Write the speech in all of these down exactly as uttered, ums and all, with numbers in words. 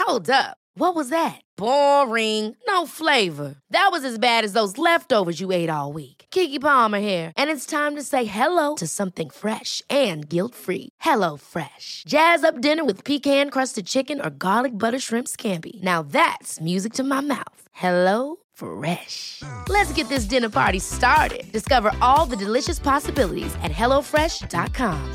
Hold up. What was that? Boring. No flavor. That was as bad as those leftovers you ate all week. Keke Palmer here, and it's time to say hello to something fresh and guilt-free. Hello Fresh. Jazz up dinner with pecan-crusted chicken or garlic butter shrimp scampi. Now that's music to my mouth. Hello Fresh. Let's get this dinner party started. Discover all the delicious possibilities at hello fresh dot com.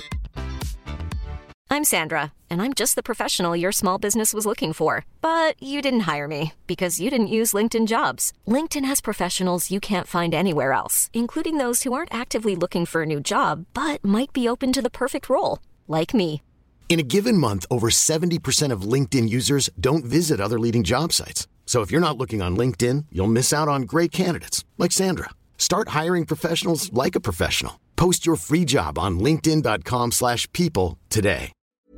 I'm Sandra, and I'm just the professional your small business was looking for. But you didn't hire me because you didn't use LinkedIn Jobs. LinkedIn has professionals you can't find anywhere else, including those who aren't actively looking for a new job, but might be open to the perfect role, like me. In a given month, over seventy percent of LinkedIn users don't visit other leading job sites. So if you're not looking on LinkedIn, you'll miss out on great candidates like Sandra. Start hiring professionals like a professional. Post your free job on linkedin dot com slash people today.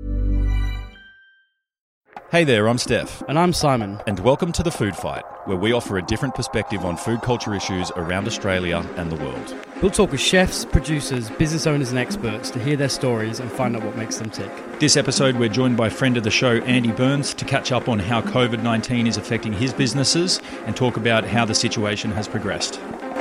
Hey there, I'm Steph. And I'm Simon. And welcome to The Food Fight, where we offer a different perspective on food culture issues around Australia and the world. We'll talk with chefs, producers, business owners and experts to hear their stories and find out what makes them tick. This episode, we're joined by friend of the show, Andy Burns, to catch up on how covid nineteen is affecting his businesses and talk about how the situation has progressed.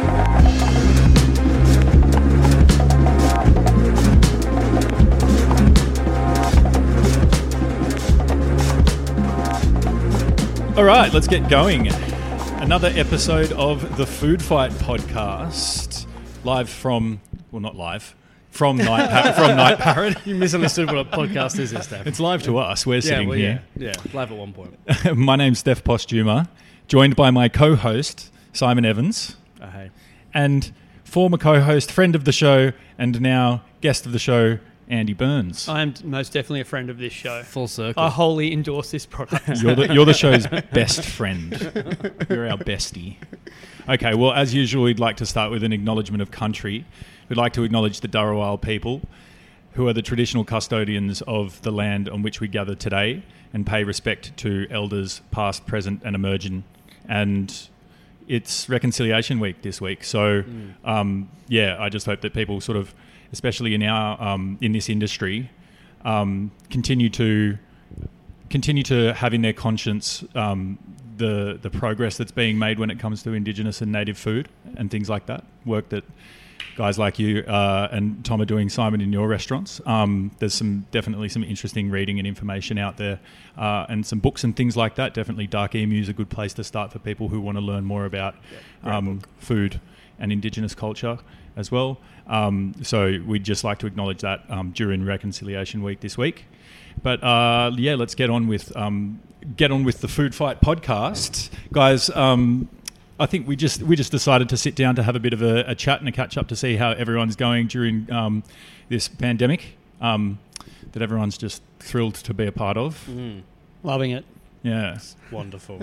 All right, let's get going. Another episode of the Food Fight podcast, live from, well, not live, from Night Par- from Night Parrot. You misunderstood what a podcast is, Steph. It's live to us. We're sitting yeah, well, here. Yeah, yeah, live at one point. My name's Steph Postuma, joined by my co-host, Simon Evans. Oh, hey. And former co-host, friend of the show, and now guest of the show, Andy Burns. I am most definitely a friend of this show. Full circle. I wholly endorse this product. You're the, you're the show's best friend. You're our bestie. Okay, well, as usual, we'd like to start with an acknowledgement of country. We'd like to acknowledge the Dharawal people, who are the traditional custodians of the land on which we gather today, and pay respect to elders past, present and emerging. And it's Reconciliation Week this week. So, mm. um, yeah, I just hope that people sort of, especially in our um, in this industry, um, continue to continue to have in their conscience um, the the progress that's being made when it comes to Indigenous and native food and things like that. Work that guys like you uh, and Tom are doing, Simon, in your restaurants. Um, there's some definitely some interesting reading and information out there, uh, and some books and things like that. Definitely Dark Emu is a good place to start for people who want to learn more about yeah, um, food and Indigenous culture as well. Um, so we'd just like to acknowledge that um, during Reconciliation Week this week. But uh, yeah, let's get on with um, get on with the Food Fight podcast, guys. Um, I think we just we just decided to sit down to have a bit of a, a chat and a catch up to see how everyone's going during um, this pandemic um, that everyone's just thrilled to be a part of. Mm. Loving it. Yeah, it's wonderful.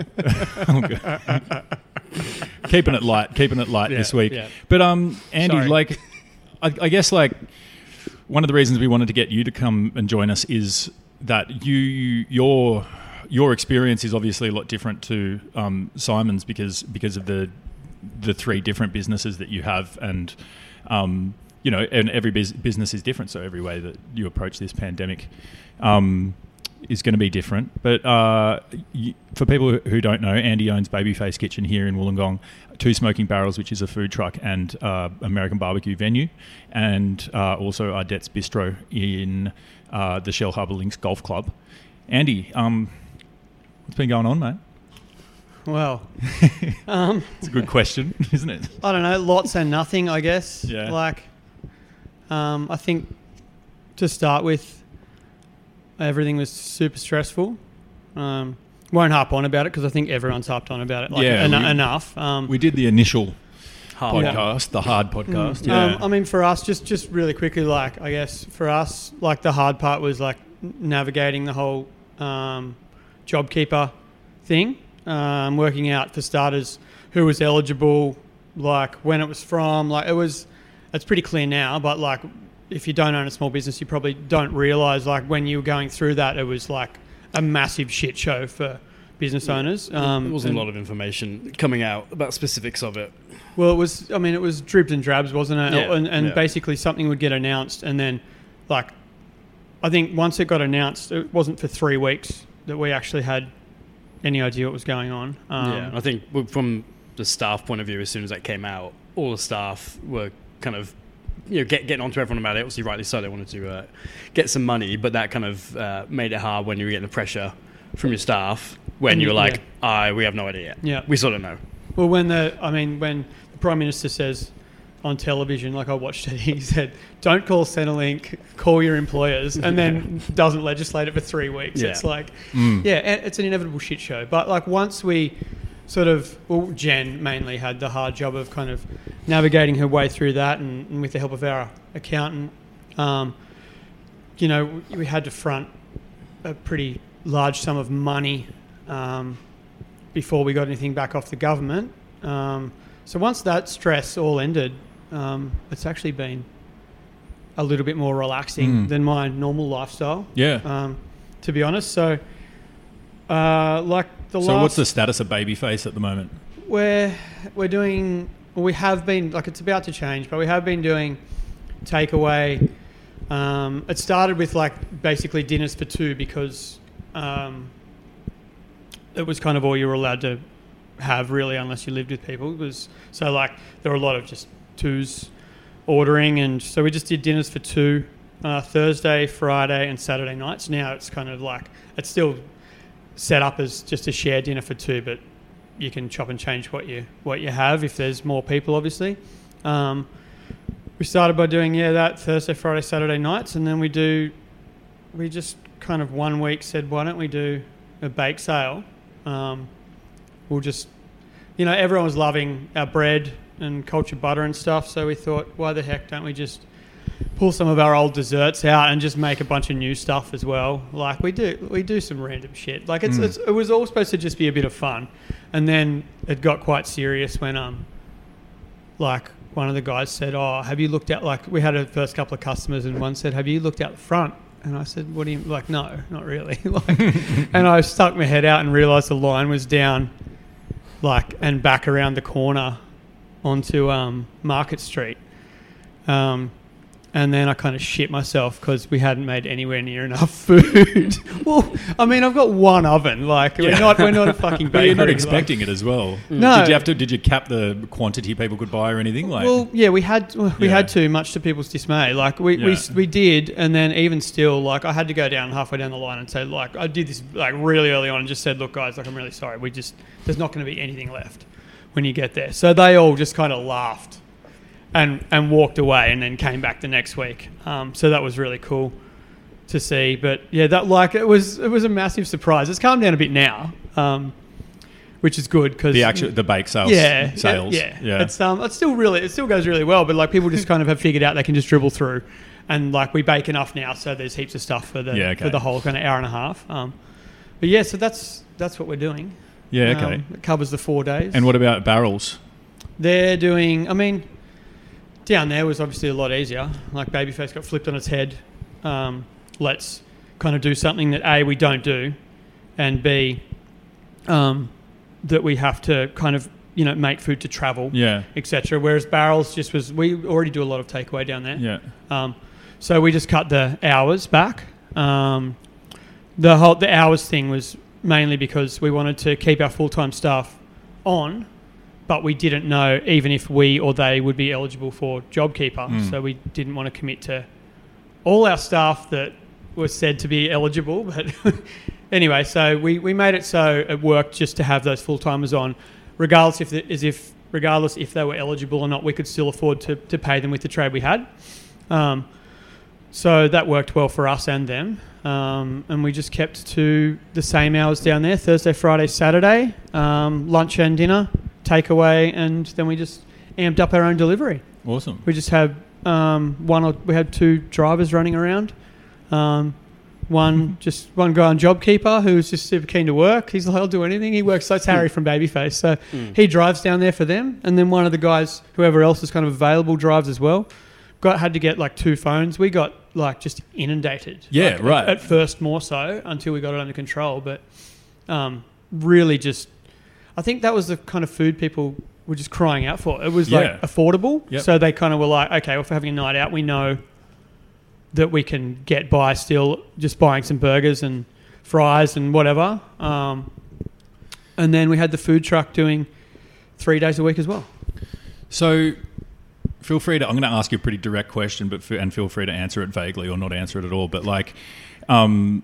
keeping it light, keeping it light yeah, this week. Yeah. But um, Andy, Sorry. like, I, I guess like one of the reasons we wanted to get you to come and join us is that you your your experience is obviously a lot different to um, Simon's because because of the the three different businesses that you have, and um, you know, and every bus- business is different. So every way that you approach this pandemic um, is going to be different. But uh, y- for people who don't know, Andy owns Babyface Kitchen here in Wollongong, Two Smoking Barrels, which is a food truck and uh, American barbecue venue, and uh, also Ardette's Bistro in uh, the Shell Harbour Links Golf Club. Andy, um, what's been going on, mate? Well, um, it's a good question, isn't it? I don't know, lots and nothing, I guess. Yeah. Like, um, I think to start with, everything was super stressful. Um, won't harp on about it because I think everyone's harped on about it. Like, Yeah, en- we- enough. Um, We did the initial Hard. podcast, the hard podcast. Mm. Yeah. Um, I mean, for us, just, just really quickly, like, I guess for us, like the hard part was like navigating the whole um, JobKeeper thing, um, working out for starters who was eligible, like when it was from, like it was, it's pretty clear now, but like if you don't own a small business, you probably don't realise like when you were going through that, it was like a massive shit show for business yeah. owners. Um, there wasn't a lot of information coming out about specifics of it. Well, it was, I mean, it was dribs and drabs, wasn't it? Yeah, And, and yeah. basically something would get announced and then, like, I think once it got announced, it wasn't for three weeks that we actually had any idea what was going on. Um, yeah, I think w- from the staff point of view, as soon as that came out, all the staff were kind of, you know, get, getting onto everyone about it. Obviously, rightly so, they wanted to uh, get some money, but that kind of uh, made it hard when you were getting the pressure from your staff when And you you- were like, yeah. I, we have no idea yet. Yeah. We sort of know. Well, when the, I mean, when the Prime Minister says on television, like I watched it, he said, don't call Centrelink, call your employers, and then doesn't legislate it for three weeks. Yeah. It's like, Mm. yeah, and it's an inevitable shit show. But like once we sort of, well, Jen mainly had the hard job of kind of navigating her way through that, and, and with the help of our accountant, um, you know, we had to front a pretty large sum of money um, before we got anything back off the government. Um, so once that stress all ended, um, it's actually been a little bit more relaxing Mm. than my normal lifestyle, Yeah. um, to be honest. So, uh, like the So last, what's the status of Babyface at the moment? we're we're doing, well, we have been, like it's about to change, but we have been doing takeaway. Um, it started with like basically dinners for two because um, it was kind of all you were allowed to have really, unless you lived with people. It was so like there were a lot of just twos ordering, and so we just did dinners for two uh, Thursday, Friday, and Saturday nights. Now it's kind of like it's still set up as just a shared dinner for two, but you can chop and change what you what you have if there's more people, obviously. Um, we started by doing yeah that Thursday, Friday, Saturday nights, and then we do we just kind of one week said, why don't we do a bake sale? Um, we'll just, you know, everyone was loving our bread and cultured butter and stuff, so we thought, why the heck don't we just pull some of our old desserts out and just make a bunch of new stuff as well? Like we do, we do some random shit. Like it's, Mm. it's it was all supposed to just be a bit of fun, and then it got quite serious when um, like one of the guys said, "Oh, have you looked at like we had a first couple of customers, and one said, have you looked out the front?" And I said, "What do you like? No, not really." like, and I stuck my head out and realised the line was down, like, and back around the corner onto um, Market Street. Um, and then I kind of shit myself because we hadn't made anywhere near enough food. Well, I mean, I've got one oven. Like, we're Yeah. not we're not a fucking bakery. But you're not like- expecting it as well. No. Did you have to? Did you cap the quantity people could buy or anything? Like, Well, yeah, we had we Yeah. had to, much to people's dismay. Like we, we Yeah. we did, and then even still, like I had to go down halfway down the line and say, like I did this like really early on and just said, look, guys, like I'm really sorry. We just there's not going to be anything left when you get there. So they all just kind of laughed and and walked away, and then came back the next week. Um, so that was really cool to see. But yeah, that like it was it was a massive surprise. It's calmed down a bit now. Um, which is good because the actual the bake sales. yeah, Sales. yeah, Yeah. It's um, it's still really, it still goes really well, but like people just kind of have figured out they can just dribble through, and like we bake enough now, so there's heaps of stuff for the Yeah, okay. for the whole kind of hour and a half. Um, but yeah, so that's that's what we're doing. Yeah. Okay. Um, it covers the four days. And what about barrels? They're doing, I mean, down there was obviously a lot easier. Like Babyface got flipped on its head. Um, let's kind of do something that A, we don't do, and B, um, that we have to kind of, you know, make food to travel, Yeah. et cetera. Whereas barrels just was, we already do a lot of takeaway down there. Yeah. Um, so we just cut the hours back. Um, the whole the hours thing was mainly because we wanted to keep our full-time staff on, but we didn't know even if we or they would be eligible for JobKeeper. Mm. So we didn't want to commit to all our staff that were said to be eligible. But anyway, so we, we made it so it worked just to have those full-timers on, regardless if the, as if regardless if they were eligible or not. We could still afford to, to pay them with the trade we had. Um, so that worked well for us and them. Um, and we just kept to the same hours down there, Thursday, Friday, Saturday, um, lunch and dinner, takeaway, and then we just amped up our own delivery. Awesome. We just had um, one or we had two drivers running around. Um, one just one guy on JobKeeper who was just super keen to work. He's like, I'll do anything. He works. So it's Harry from Babyface. So Mm. he drives down there for them, and then one of the guys, whoever else is kind of available, drives as well. Got had to get like two phones. We got like just inundated. Yeah, Like, right. At, at first, more so until we got it under control. But um, really, just I think that was the kind of food people were just crying out for. It was Yeah. like affordable, Yep. so they kind of were like, okay, well, if we're having a night out, we know that we can get by still just buying some burgers and fries and whatever. Um, and then we had the food truck doing three days a week as well. So feel free to, I'm going to ask you a pretty direct question, but f- and feel free to answer it vaguely or not answer it at all. But like, um,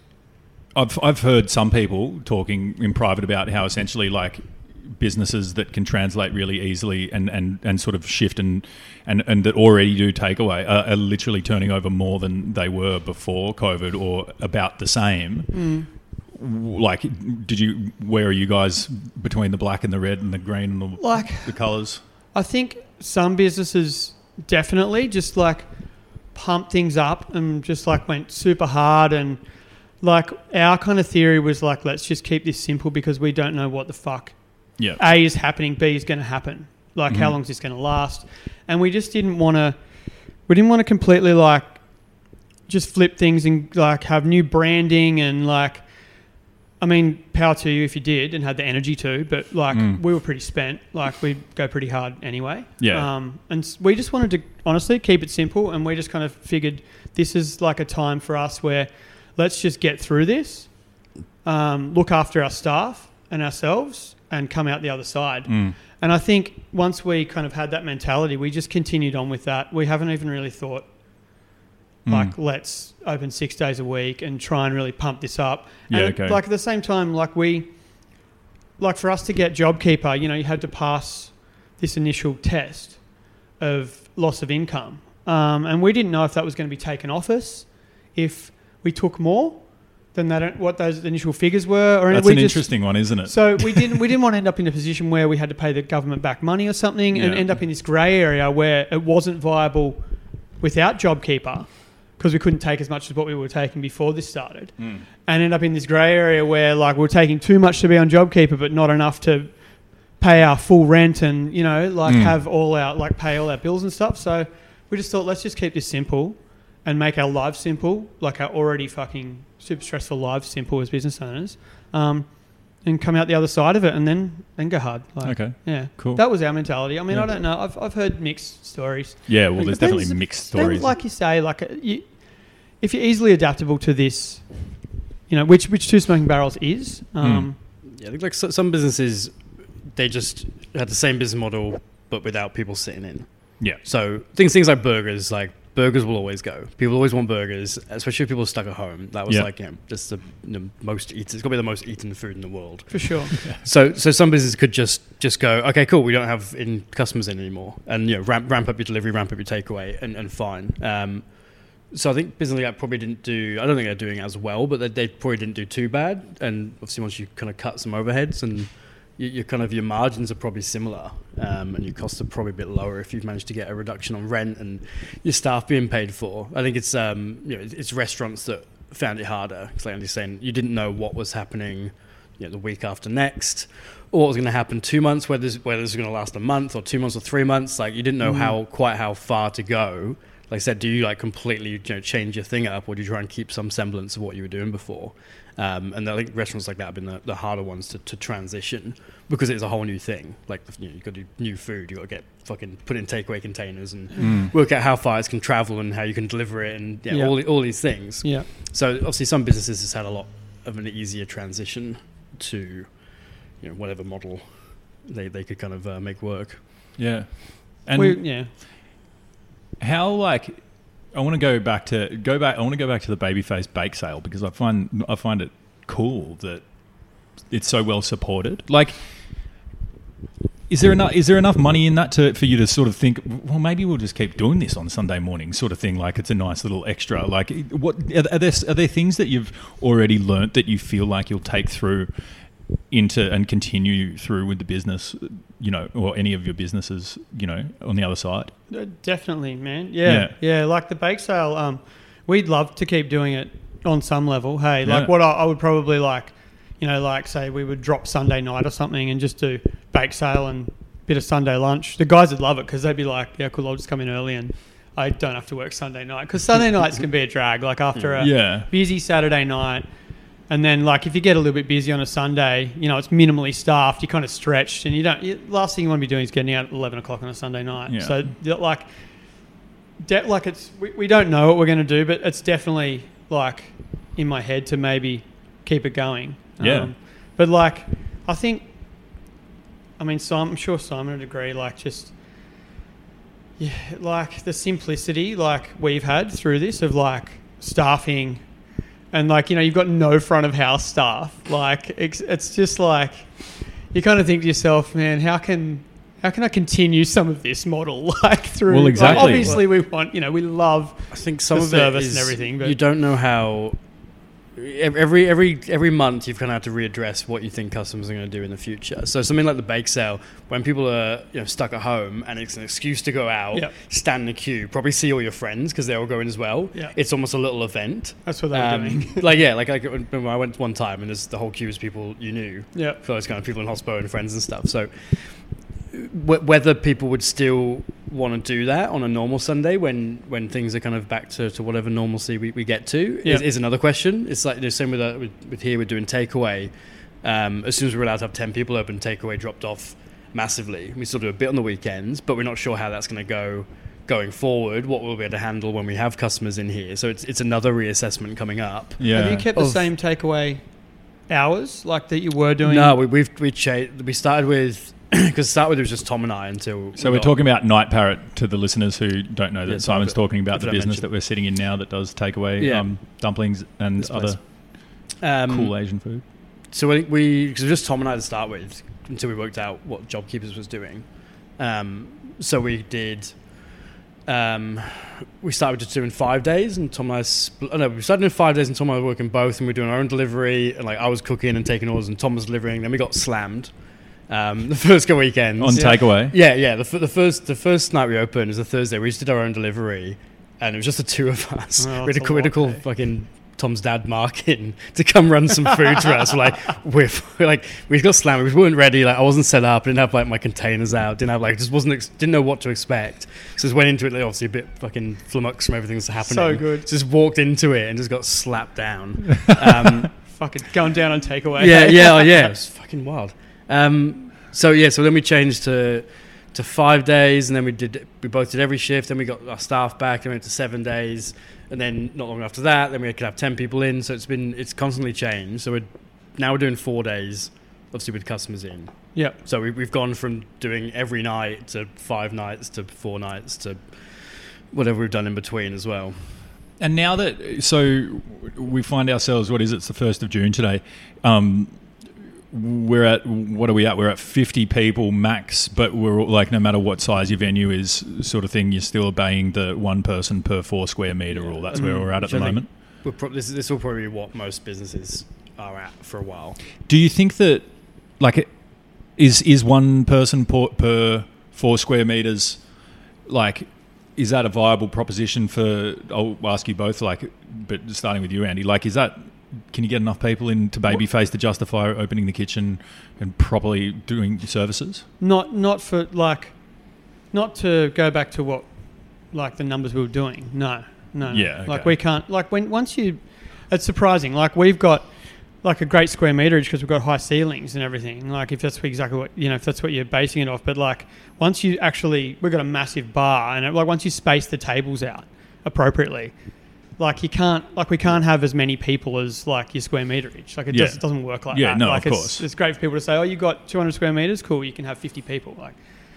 I've I've heard some people talking in private about how essentially like businesses that can translate really easily and, and, and sort of shift and, and, and that already do takeaway are, are literally turning over more than they were before COVID or about the same. Mm. Like, did you? Where are you guys between the black and the red and the green and the, like, the colours? I think some businesses definitely just like pumped things up and just like went super hard, and like our kind of theory was like, let's just keep this simple because we don't know what the fuck yeah. A is happening, B is going to happen. Like, mm-hmm. how long is this going to last? And we just didn't want to. We didn't want to completely like just flip things and like have new branding and like. I mean, power to you if you did and had the energy to, but like mm. we were pretty spent. Like we'd go pretty hard anyway. Yeah. Um, and we just wanted to honestly keep it simple, and we just kind of figured this is like a time for us where let's just get through this, um, look after our staff and ourselves, and come out the other side. Mm. And I think once we kind of had that mentality, we just continued on with that. We haven't even really thought. Like, mm. let's open six days a week and try and really pump this up. Yeah, and okay. Like, at the same time, like, we... Like, for us to get JobKeeper, you know, you had to pass this initial test of loss of income. Um, and we didn't know if that was going to be taken off us, if we took more than that, what those initial figures were. Or That's we an just, interesting one, isn't it? So we didn't we didn't want to end up in a position where we had to pay the government back money or something yeah. and end up in this grey area where it wasn't viable without JobKeeper, because we couldn't take as much as what we were taking before this started, mm. and end up in this grey area where like we're taking too much to be on JobKeeper but not enough to pay our full rent and, you know, like mm. have all our, like pay all our bills and stuff. So we just thought, let's just keep this simple and make our lives simple, like our already fucking super stressful lives simple as business owners, um, and come out the other side of it and then, then go hard. Like, okay. Yeah. Cool. That was our mentality. I mean, yeah. I don't know. I've I've heard mixed stories. Yeah, well, It there's depends- definitely mixed depends, stories. Like you say, like uh, you, if you're easily adaptable to this, you know, which which Two Smoking Barrels is. Um, Yeah, I think like so, some businesses, they just had the same business model but without people sitting in. Yeah. So things things like burgers, like burgers will always go. People always want burgers, especially if people are stuck at home. That was yeah. like, you know, just the, the most eaten. It's got to be the most eaten food in the world. For sure. So so some businesses could just just go, okay, cool, we don't have in customers in anymore, and you know, ramp ramp up your delivery, ramp up your takeaway, and, and fine. Um, so I think business like that probably didn't do. I don't think they're doing as well, but they, they probably didn't do too bad. And obviously, once you kind of cut some overheads and you, you kind of your margins are probably similar, um, and your costs are probably a bit lower if you've managed to get a reduction on rent and your staff being paid for. I think it's um, you know, it's restaurants that found it harder. Because like Andy's saying, you didn't know what was happening, you know, the week after next, or what was going to happen two months, whether this, whether this was going to last a month or two months or three months. Like you didn't know mm. how quite how far to go. Like I said, do you like completely, you know, change your thing up, or do you try and keep some semblance of what you were doing before? Um, and I think restaurants like that have been the, the harder ones to, to transition because it's a whole new thing. Like, you know, you've got to do new food, you've got to get fucking put in takeaway containers and mm. work out how far it can travel and how you can deliver it and yeah, yeah. all all these things. Yeah. So obviously some businesses has had a lot of an easier transition to, you know, whatever model they, they could kind of uh, make work. Yeah. And we, yeah. how like I want to go back to go back. I want to go back to the Babyface bake sale because I find I find it cool that it's so well supported. Like, is there enough? Is there enough money in that to for you to sort of think? Well, maybe we'll just keep doing this on Sunday morning, sort of thing. Like it's a nice little extra. Like, what are, are there? Are there things that you've already learnt that you feel like you'll take through into and continue through with the business, you know, or any of your businesses, you know, on the other side? Uh, definitely, man. Yeah, yeah. yeah like the bake sale, um, we'd love to keep doing it on some level. Hey, like yeah. what I, I would probably like, you know, like say we would drop Sunday night or something and just do bake sale and a bit of Sunday lunch. The guys would love it because they'd be like, yeah, cool, I'll just come in early and I don't have to work Sunday night. Because Sunday nights can be a drag, like after a yeah. busy Saturday night. And then, like, if you get a little bit busy on a Sunday, you know, it's minimally staffed, you're kind of stretched, and you don't. You, last thing you want to be doing is getting out at eleven o'clock on a Sunday night. Yeah. So, like, de- like it's we, we don't know what we're going to do, but it's definitely like in my head to maybe keep it going. Yeah. Um, but like, I think, I mean, so I'm sure Simon would agree. Like, just yeah, like the simplicity like we've had through this of like staffing, and like you know you've got no front of house staff. Like it's, it's just like you kind of think to yourself, man, how can how can I continue some of this model like through? Well, exactly. Like, obviously, we want you know we love. I think some the of service it is and everything, but you don't know how. Every every every month you've kind of had to readdress what you think customers are going to do in the future. So something like the bake sale, when people are you know stuck at home and it's an excuse to go out, Yep. stand in a queue, probably see all your friends because they're all going as well. Yep. It's almost a little event. That's what they were Um, doing. like yeah, like, like when I went one time and there's the whole queue is people you knew. Yeah. For those kind of people in hospital and friends and stuff. So w- whether people would still want to do that on a normal Sunday when, when things are kind of back to, to whatever normalcy we, we get to Yeah. is, is another question. It's like the same with, uh, with with here we're doing takeaway. Um, as soon as we're allowed to have ten people open, takeaway dropped off massively. We still do a bit on the weekends, but we're not sure how that's going to go going forward. What we'll be able to handle when we have customers in here. So it's it's another reassessment coming up. Yeah. Have you kept the Of- same takeaway hours like that you were doing? No, we, we've we cha- we started with because to start with it was just Tom and I until So we we're got- talking about Night Parrot to the listeners who don't know that Yeah, Simon's but- talking about but the I business mentioned- that we're sitting in now that does takeaway Yeah. um, dumplings and This place. other um, cool Asian food. So I think we, because it was just Tom and I to start with, until we worked out what JobKeepers was doing. Um, so we did, um, we started just doing five days, and Tom and I, spl- oh no, we started doing five days, and Tom and I were working both, and we were doing our own delivery, and like I was cooking and taking orders, and Tom was delivering. Then we got slammed um, the first couple weekends On yeah. takeaway? Yeah, yeah. The, f- the first the first night we opened was a Thursday. We just did our own delivery, and it was just the two of us. Oh, we had that's to a call, we had to lot, call eh? fucking Tom's dad, Mark, in to come run some food for us. We're like, we're, we're like, we got slammed. We weren't ready. Like, I wasn't set up. Didn't have like my containers out. Didn't have like, just wasn't ex- didn't know what to expect. So just went into it like, obviously a bit fucking flummoxed from everything that's happening. So good. Just walked into it and just got slapped down. Um, Fucking going down on takeaway. yeah, yeah, oh, yeah. It was fucking wild. Um, so yeah, so then we changed to to five days, and then we did we both did every shift. Then we got our staff back, and we went to seven days, and then not long after that, then we could have ten people in. So it's been it's constantly changed. So we're now we're doing four days, obviously with customers in. Yep. So we, we've gone from doing every night to five nights to four nights to whatever we've done in between as well. And now that, so we find ourselves, what is it, it's the first of June today. Um, we're at, what are we at? We're at fifty people max, but we're like, no matter what size your venue is, sort of thing, you're still obeying the one person per four square metre rule. That's where we're at at Which the I think moment. we're pro- this, this will probably be what most businesses are at for a while. Do you think that, like, it- is is one person per, per four square metres, like, is that a viable proposition for, I'll ask you both, like, but starting with you, Andy, like, is that, can you get enough people in to Babyface to justify opening the kitchen and properly doing services? Not not for like, not to go back to what, like the numbers we were doing. No, no. Yeah, Like okay. we can't. Like when once you, it's surprising. Like we've got, like a great square meterage because we've got high ceilings and everything. Like if that's exactly what you know, if that's what you're basing it off. But like once you actually, we've got a massive bar, and it, like once you space the tables out appropriately. Like you can't, like we can't have as many people as like your square meterage. Like it Yeah. just doesn't work like Yeah, that. no, like of it's, course. It's great for people to say, "Oh, you got two hundred square meters, cool. You can have fifty people." Like,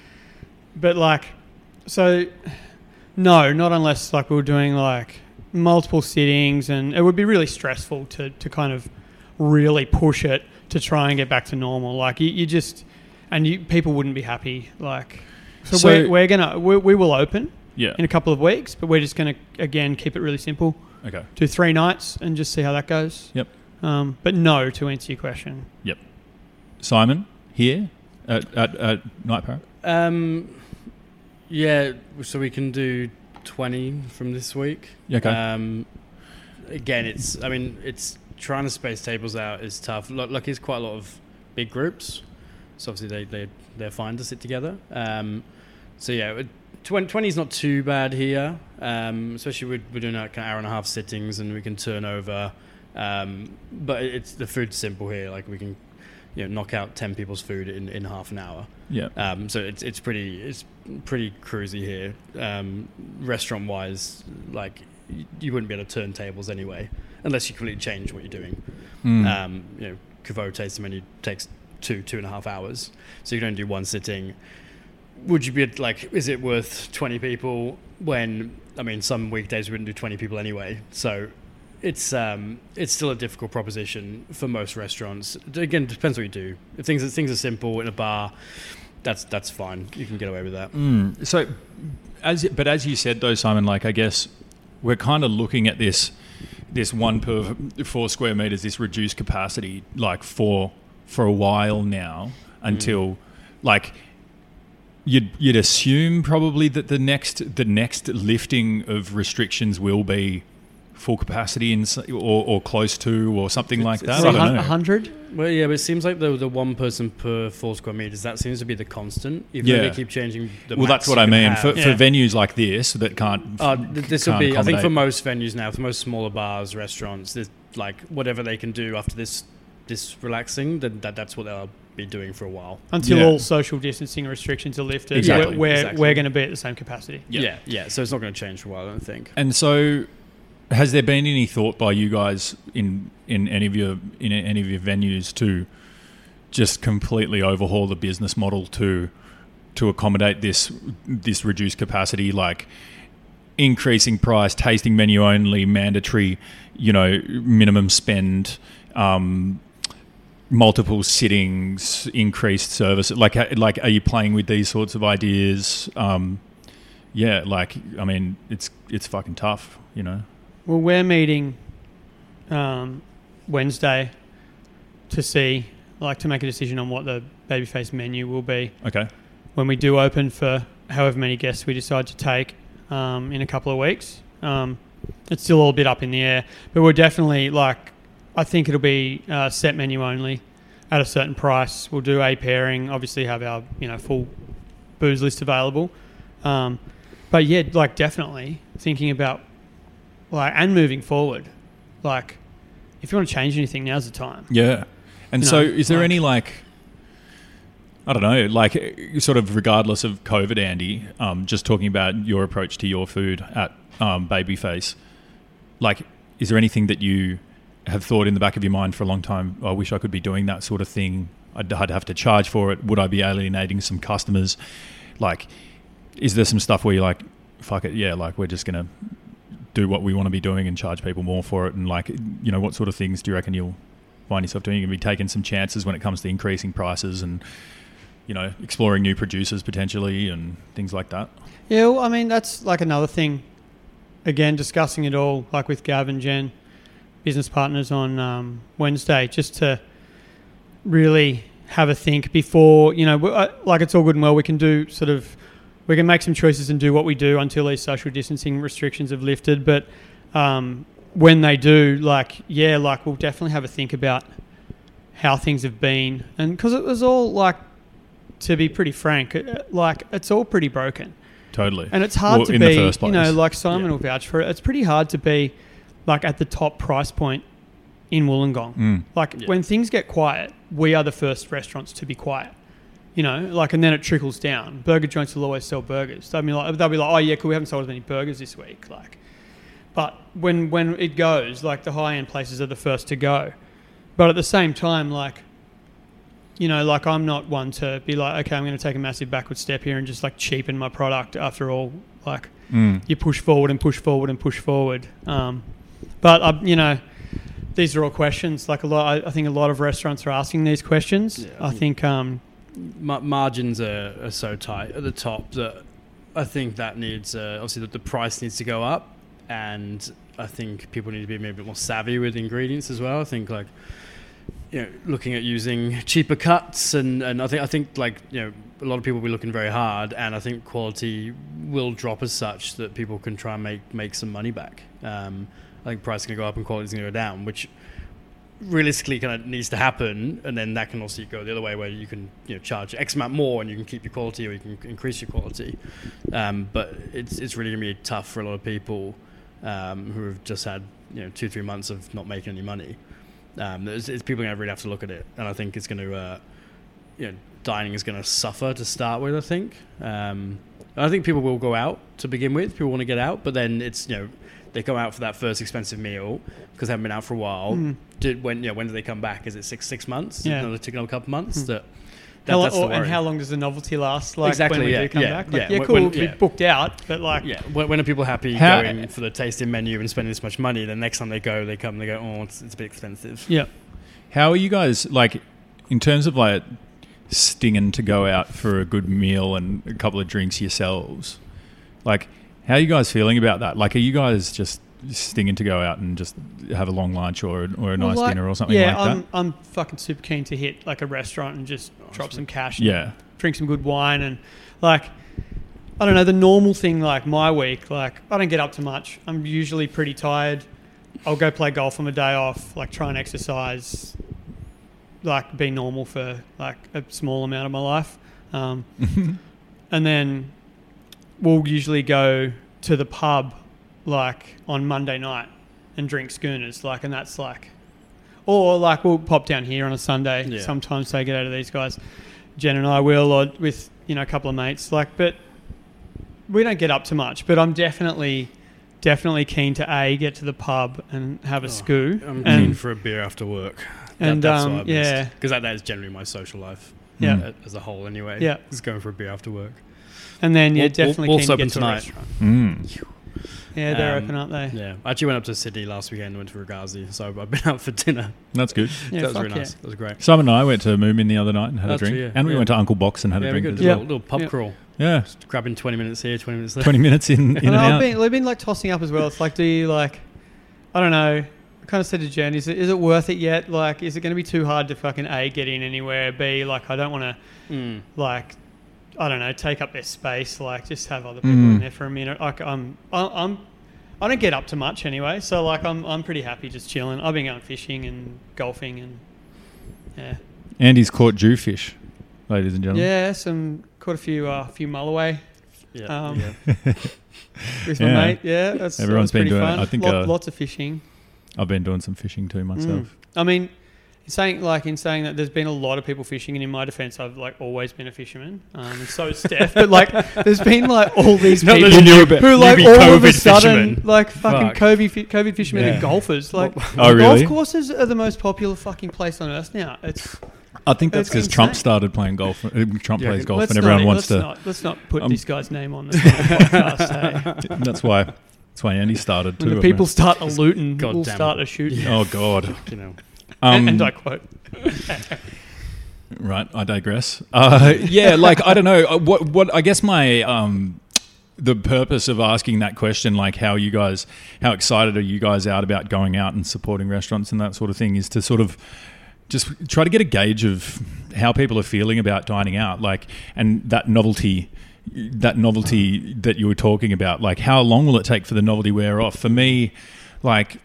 but like, so no, not unless like we were doing like multiple sittings, and it would be really stressful to to kind of really push it to try and get back to normal. Like you, you just, and you people wouldn't be happy. Like, so, So- we're we're gonna we, we will open. Yeah. In a couple of weeks, but we're just going to, again, keep it really simple. Okay. Do three nights and just see how that goes. Yep. Um, but no, to answer your question. Yep. Simon, here at, at, at Night Parrot? Um, yeah, so we can do twenty from this week. Okay. Um, again, it's, I mean, it's trying to space tables out is tough. Look, lucky it's quite a lot of big groups. So obviously they, they, they're fine to sit together. Um, so yeah, it, twenty is not too bad here, um, especially we're, we're doing like an hour and a half sittings and we can turn over. Um, but it's the food's simple here. Like we can, you know, knock out ten people's food in, in half an hour. Yeah. Um, so it's it's pretty it's pretty cruisy here. Um, restaurant wise, like y- you wouldn't be able to turn tables anyway. unless you completely change what you're doing. Mm. Um, you know, Kuvo tasting menu takes two, two and a half hours. So you can only do one sitting. Would you be like, is it worth twenty people when, I mean, some weekdays we wouldn't do twenty people anyway. So it's um, it's still a difficult proposition for most restaurants. Again, it depends what you do. If things, if things are simple in a bar, that's that's fine. You can get away with that. Mm. So, as but as you said though, Simon, like I guess we're kind of looking at this this one per four square meters, this reduced capacity, like for for a while now until mm. like. You'd you'd assume probably that the next the next lifting of restrictions will be full capacity in, or, or close to or something like that. So I don't know. one hundred? Well, yeah, but it seems like the the one person per four square meters, that seems to be the constant. Even Yeah. though they keep changing the Well, max that's what you I can mean. have. For, Yeah. for venues like this that can't. Uh, th- this will can't be, I think, for accommodate- most venues now, for most smaller bars, restaurants, there's like whatever they can do after this this relaxing, then that that's what they'll be doing for a while. Until Yeah. all social distancing restrictions are lifted, Exactly. we're, we're, Exactly. we're going to be at the same capacity. Yeah. Yeah. yeah, So it's not going to change for a while, I don't think. And so, has there been any thought by you guys in in any of your in any of your venues to just completely overhaul the business model to to accommodate this this reduced capacity, like increasing price, tasting menu only, mandatory, you know, minimum spend, um, multiple sittings, increased service? Like, like, are you playing with these sorts of ideas? Um, yeah, like, I mean, it's it's fucking tough, you know. Well, we're meeting um, Wednesday to see, like, to make a decision on what the Babyface menu will be Okay. when we do open for however many guests we decide to take um, in a couple of weeks. Um, it's still all a bit up in the air, but we're definitely, like, I think it'll be uh, set menu only at a certain price. We'll do a pairing, obviously have our, you know, full booze list available. Um, but yeah, like, definitely thinking about, like, and moving forward, like, if you want to change anything, now's the time. Yeah. And You so know, is there like- any, like, I don't know, like, uh, sort of regardless of COVID, Andy, um, just talking about your approach to your food at um, Babyface, like, is there anything that you have thought in the back of your mind for a long time, oh, I wish I could be doing that sort of thing, I'd, I'd have to charge for it, would I be alienating some customers? Like, is there some stuff where you're like, fuck it, yeah, like, we're just going to do what we want to be doing and charge people more for it? And, like, you know, what sort of things do you reckon you'll find yourself doing? You're going to be taking some chances when it comes to increasing prices and, you know, exploring new producers potentially and things like that? Yeah, well, I mean, that's like another thing. Again, discussing it all, like with Gav and Jen, business partners, on um, Wednesday, just to really have a think before, you know, uh, like, it's all good and well. We can do sort of, we can make some choices and do what we do until these social distancing restrictions have lifted. But um, when they do, like, yeah, like, we'll definitely have a think about how things have been. And because it was all, like, to be pretty frank, it, like, it's all pretty broken. Totally. And it's hard Well, to in be, the first you know, place. like Simon Yeah. will vouch for it. It's pretty hard to be, like, at the top price point in Wollongong. Mm. Like, Yeah. when things get quiet, we are the first restaurants to be quiet. You know, like, and then it trickles down. Burger joints will always sell burgers. They'll be like, they'll be like, oh yeah, cool, we haven't sold as many burgers this week. Like, but when when it goes, like, the high end places are the first to go. But at the same time, like, you know, like, I'm not one to be like, okay, I'm going to take a massive backward step here and just, like, cheapen my product. After all, like, Mm. you push forward and push forward and push forward. Um, but uh, you know, these are all questions. Like, a lot, I, I think a lot of restaurants are asking these questions. Yeah, I I think. Um, Ma- margins are, are so tight at the top that I think that needs, uh, obviously, the, the price needs to go up, and I think people need to be maybe a bit more savvy with ingredients as well. I think, like, you know, looking at using cheaper cuts, and, and I think I think like, you know, a lot of people will be looking very hard, and I think quality will drop as such that people can try and make make some money back. Um, I think price is going to go up and quality is going to go down, which realistically kind of needs to happen, and then that can also go the other way, where you can, you know, charge X amount more and you can keep your quality, or you can increase your quality. Um, but it's it's really going to be tough for a lot of people um, who have just had, you know, two three months of not making any money. Um, it's, it's people are going to really have to look at it, and I think it's going to, uh, you know, dining is going to suffer to start with. I think. Um, I think people will go out to begin with. People want to get out, but then it's, you know, They go out for that first expensive meal because they haven't been out for a while. Mm. Did when yeah when do they come back? Is it six six months? Yeah. Another, take another couple months. Mm. That, that How, that's the or, and worry. how long does the novelty last? Like Exactly, when we yeah, do come yeah, back? Like, yeah. yeah, When- cool. when- we'll be yeah. booked out, but like, Yeah, when, when are people happy How- going for the tasting menu and spending this much money? Then next time they go, they come, they go, oh, it's, it's a bit expensive. yeah. How are you guys, like, in terms of, like, stinging to go out for a good meal and a couple of drinks yourselves? Like, how are you guys feeling about that? Like, are you guys just stinging to go out and just have a long lunch or, or a nice Well, like- dinner or something yeah, like I'm, that? I'm fucking super keen to hit like a restaurant and just drop some cash. And Yeah. drink some good wine and like, I don't know, the normal thing, like my week, like I don't get up to much. I'm usually pretty tired. I'll go play golf on a day off, like try and exercise, like be normal for like a small amount of my life. Um, and then we'll usually go to the pub like on Monday night and drink schooners, like, and that's like, or like we'll pop down here on a Sunday. Yeah. Sometimes take it out of these guys. Jen and I will, or with, you know, a couple of mates, like, but we don't get up to much, but I'm definitely, definitely keen to A, get to the pub and have a Oh, skoo. I'm and, keen for a beer after work. and, that, that's um, what I've yeah. Because that, that is generally my social life. Yeah. uh, As a whole, anyway. Yeah. Just going for a beer after work. And then, yeah, Wal- definitely Wal- keen to Wolf's get to open a tonight. restaurant. Mm. Yeah, they're Um, open, aren't they? Yeah. I actually went up to Sydney last weekend and went to Ragazi. So I've been out for dinner. That's good. Yeah, that was fuck really yeah. nice. That was great. Simon and I went to Moomin the other night and had That's a drink. true, yeah. And we Yeah. went to Uncle Box and had Yeah, a we drink got as a well. little, little pub Yeah. crawl. Yeah. Just grabbing twenty minutes here, twenty minutes there. twenty minutes in, in And and I've out. been, they've been like tossing up as well. It's like, do you like, I don't know. I kind of said to Jen, is it, is it worth it yet? Like, is it going to be too hard to fucking A, get in anywhere? B, like, I don't want to, Mm. like, I don't know, take up their space. Like, just have other people Mm. in there for a minute. Like, I'm, I- I'm, I don't get up to much anyway. So, like, I'm, I'm pretty happy just chilling. I've been going fishing and golfing and, yeah. Andy's caught jewfish, ladies and gentlemen. Yeah, some, caught a few, uh, few mulloway. Yeah. Um, yeah. With Yeah. my mate, yeah, that's Everyone's that was been pretty doing it. fun. I think, Lot, uh, lots of fishing. I've been doing some fishing too myself. Mm. I mean, in saying like in saying that there's been a lot of people fishing, and in my defence, I've like always been a fisherman, um, and so is Steph. But like, there's been like all these Not people that you knew about- who like you be all of a COVID sudden fishermen. like fucking Fuck. COVID, fi- COVID fishermen Yeah. and golfers. Like, Oh, really? golf courses are the most popular fucking place on earth now. It's I think that's That's because Trump insane. started playing golf. uh, Trump Yeah, plays golf, let's and everyone not, wants let's to. Not, let's not put Um, this guy's name on the podcast. Hey? That's why. That's why Andy started too. When the wasn't people it? start a looting, God we'll damn start it. a shooting. Oh God. You know. Um, and, and I quote. Right, I digress. Uh, yeah, like I don't know uh, what. What I guess my um, the purpose of asking that question, like how you guys, how excited are you guys out about going out and supporting restaurants and that sort of thing, is to sort of just try to get a gauge of how people are feeling about dining out, like, and that novelty. That novelty that you were talking about, like how long will it take for the novelty wear off? For me, like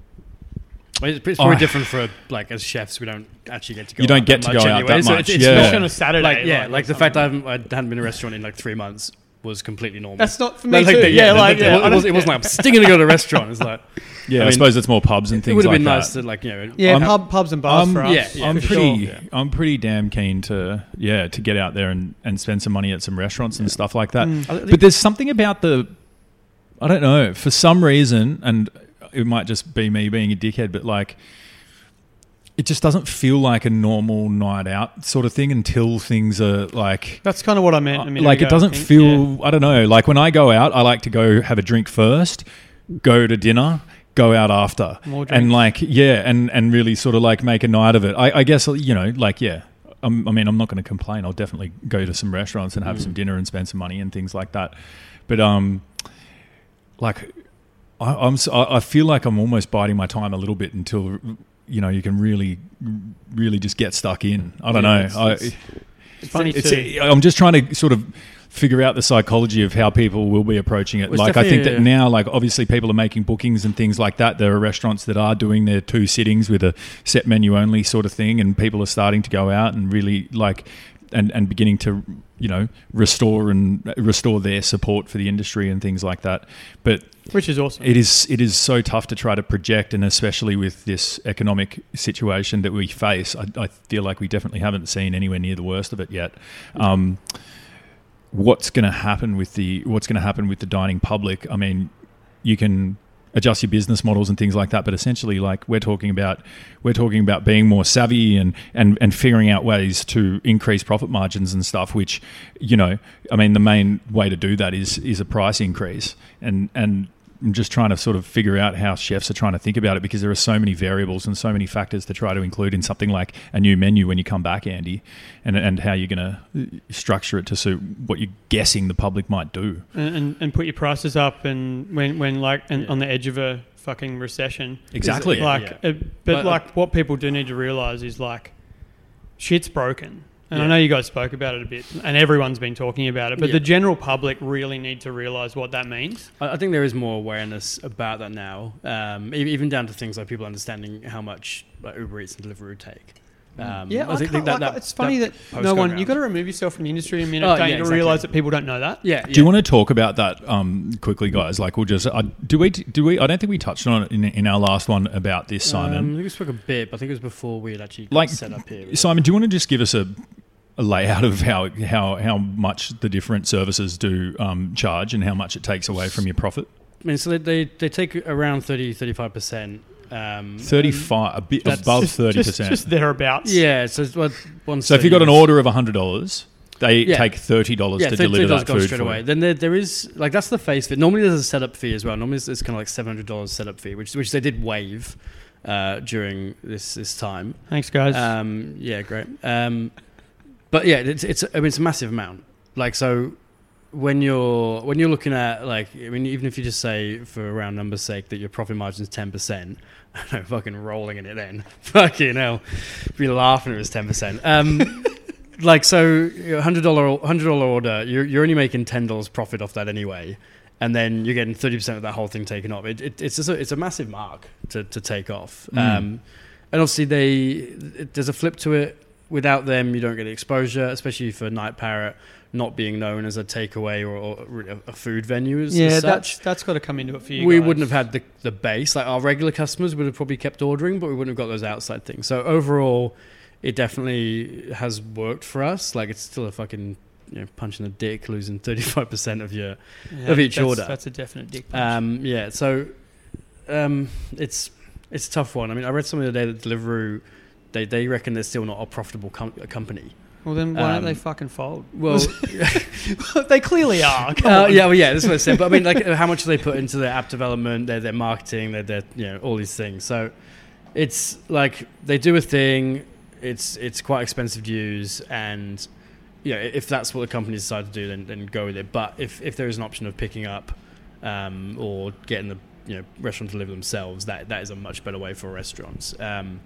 It's, it's very Oh. different for like as chefs. We don't actually get to go. You don't out get that to much go out anyway, that so much, It's, it's yeah. not- Especially on a Saturday. Like yeah, or like the something. fact I, haven't, I hadn't been in a restaurant in like three months was completely normal. That's not for me Like, too. the- yeah, the- like the- yeah, it, I was, don't- it wasn't like I'm stinging to go to a restaurant. It's like yeah, I, I mean, suppose it's more pubs and it things would have like been that. nice to like you know. Yeah, I'm- pub, pubs and bars I'm- for us. yeah, yeah. I'm for pretty, sure. Yeah. I'm pretty damn keen to, yeah, to get out there and, and spend some money at some restaurants and stuff like that. Mm. But there's something about the, I don't know, for some reason, and it might just be me being a dickhead, but like, it just doesn't feel like a normal night out sort of thing until things are like, That's kind of what I meant. A minute like ago, it doesn't I think. feel, Yeah. I don't know, like when I go out, I like to go have a drink first, go to dinner, go out after. More And drinks. like, yeah, and, and really sort of like make a night of it. I, I guess, you know, like, yeah, I'm, I mean, I'm not going to complain. I'll definitely go to some restaurants and have Mm. some dinner and spend some money and things like that. But, um, like, I, I'm, s- I I feel like I'm almost biding my time a little bit until, you know, you can really, really just get stuck in. I don't Yeah, know. it's- I, it's- It's funny it's, too. I'm just trying to sort of figure out the psychology of how people will be approaching it. Well, it's like, I think that definitely, now, like, obviously people are making bookings and things like that. There are restaurants that are doing their two sittings with a set menu only sort of thing, and people are starting to go out and really like, and, and beginning to, you know, restore and restore their support for the industry and things like that. But Which is awesome. it is it is so tough to try to project, and especially with this economic situation that we face, I, I feel like we definitely haven't seen anywhere near the worst of it yet. Um, what's going to happen with the what's going to happen with the dining public? I mean, you can adjust your business models and things like that. But essentially, like we're talking about, we're talking about being more savvy and and and figuring out ways to increase profit margins and stuff. Which, you know, I mean, the main way to do that is is a price increase, and and. I'm just trying to sort of figure out how chefs are trying to think about it, because there are so many variables and so many factors to try to include in something like a new menu when you come back, Andy, and and how you're going to structure it to suit what you're guessing the public might do. And, and, and put your prices up, and when, when like and yeah. on the edge of a fucking recession. Exactly. Like, yeah. uh, but, but like what people do need to realise is like shit's broken. And yeah. I know you guys spoke about it a bit, and everyone's been talking about it, but yeah. the general public really need to realise what that means. I think there is more awareness about that now, um, even down to things like people understanding how much like, Uber Eats and Deliveroo take. Um, yeah, I, I think, think that, like, that it's funny that, that no one. You've got to remove yourself from the industry a minute, oh, don't yeah, you, to exactly. realise that people don't know that. Yeah. yeah. Do you want to talk about that um, quickly, guys? Like, we'll just uh, do we do we? I don't think we touched on it in, in our last one about this, Simon. Um, I think we spoke a bit, but I think it was before we had actually like set up here. Simon, do you want to just give us a a layout of how how how much the different services do um, charge and how much it takes away from your profit? I mean, so they they, they take around thirty, thirty-five percent. Um, thirty-five, a bit above just, thirty percent. Just, just thereabouts. Yeah, so it's what one. So if you got an order of one hundred dollars, they yeah. take thirty dollars yeah, to thirty deliver that goes food straight for away. you. Then there, there is like that's the face fee. Normally there's a setup fee as well. Normally it's, it's kind of like seven hundred dollars setup fee, which which they did waive uh, during this this time. Thanks, guys. Um, yeah, great. Um, but yeah, it's it's I mean it's a massive amount. Like so. When you're when you're looking at like I mean even if you just say for round numbers sake that your profit margin is ten percent, I know fucking rolling in it then fucking hell, be laughing if it was ten percent. Um, like so, hundred dollar hundred dollar order, you're you're only making ten dollars profit off that anyway, and then you're getting thirty percent of that whole thing taken off. It, it it's just a, it's a massive mark to to take off. Mm. Um, and obviously they it, there's a flip to it. Without them, you don't get the exposure, especially for Night Parrot not being known as a takeaway or, or a food venue as, yeah, as that's such. that's got to come into it for you. We guys. wouldn't have had the the base. Like our regular customers would have probably kept ordering, but we wouldn't have got those outside things. So overall, it definitely has worked for us. Like it's still a fucking you know, punch in the dick, losing thirty-five percent of your yeah, of each that's, order. That's a definite dick punch. Um, yeah, so um, it's it's a tough one. I mean, I read something the other day that Deliveroo. They, they reckon they're still not a profitable com- company. Well, then why um, don't they fucking fold? Well, they clearly are. Come uh, on. yeah, well, yeah, that's what I said. But I mean, like, how much do they put into their app development, their their marketing, their, their you know all these things. So it's like they do a thing. It's it's quite expensive to use, and you know if that's what the company decide to do, then then go with it. But if if there is an option of picking up um, or getting the you know restaurant to deliver themselves, that that is a much better way for restaurants. Um,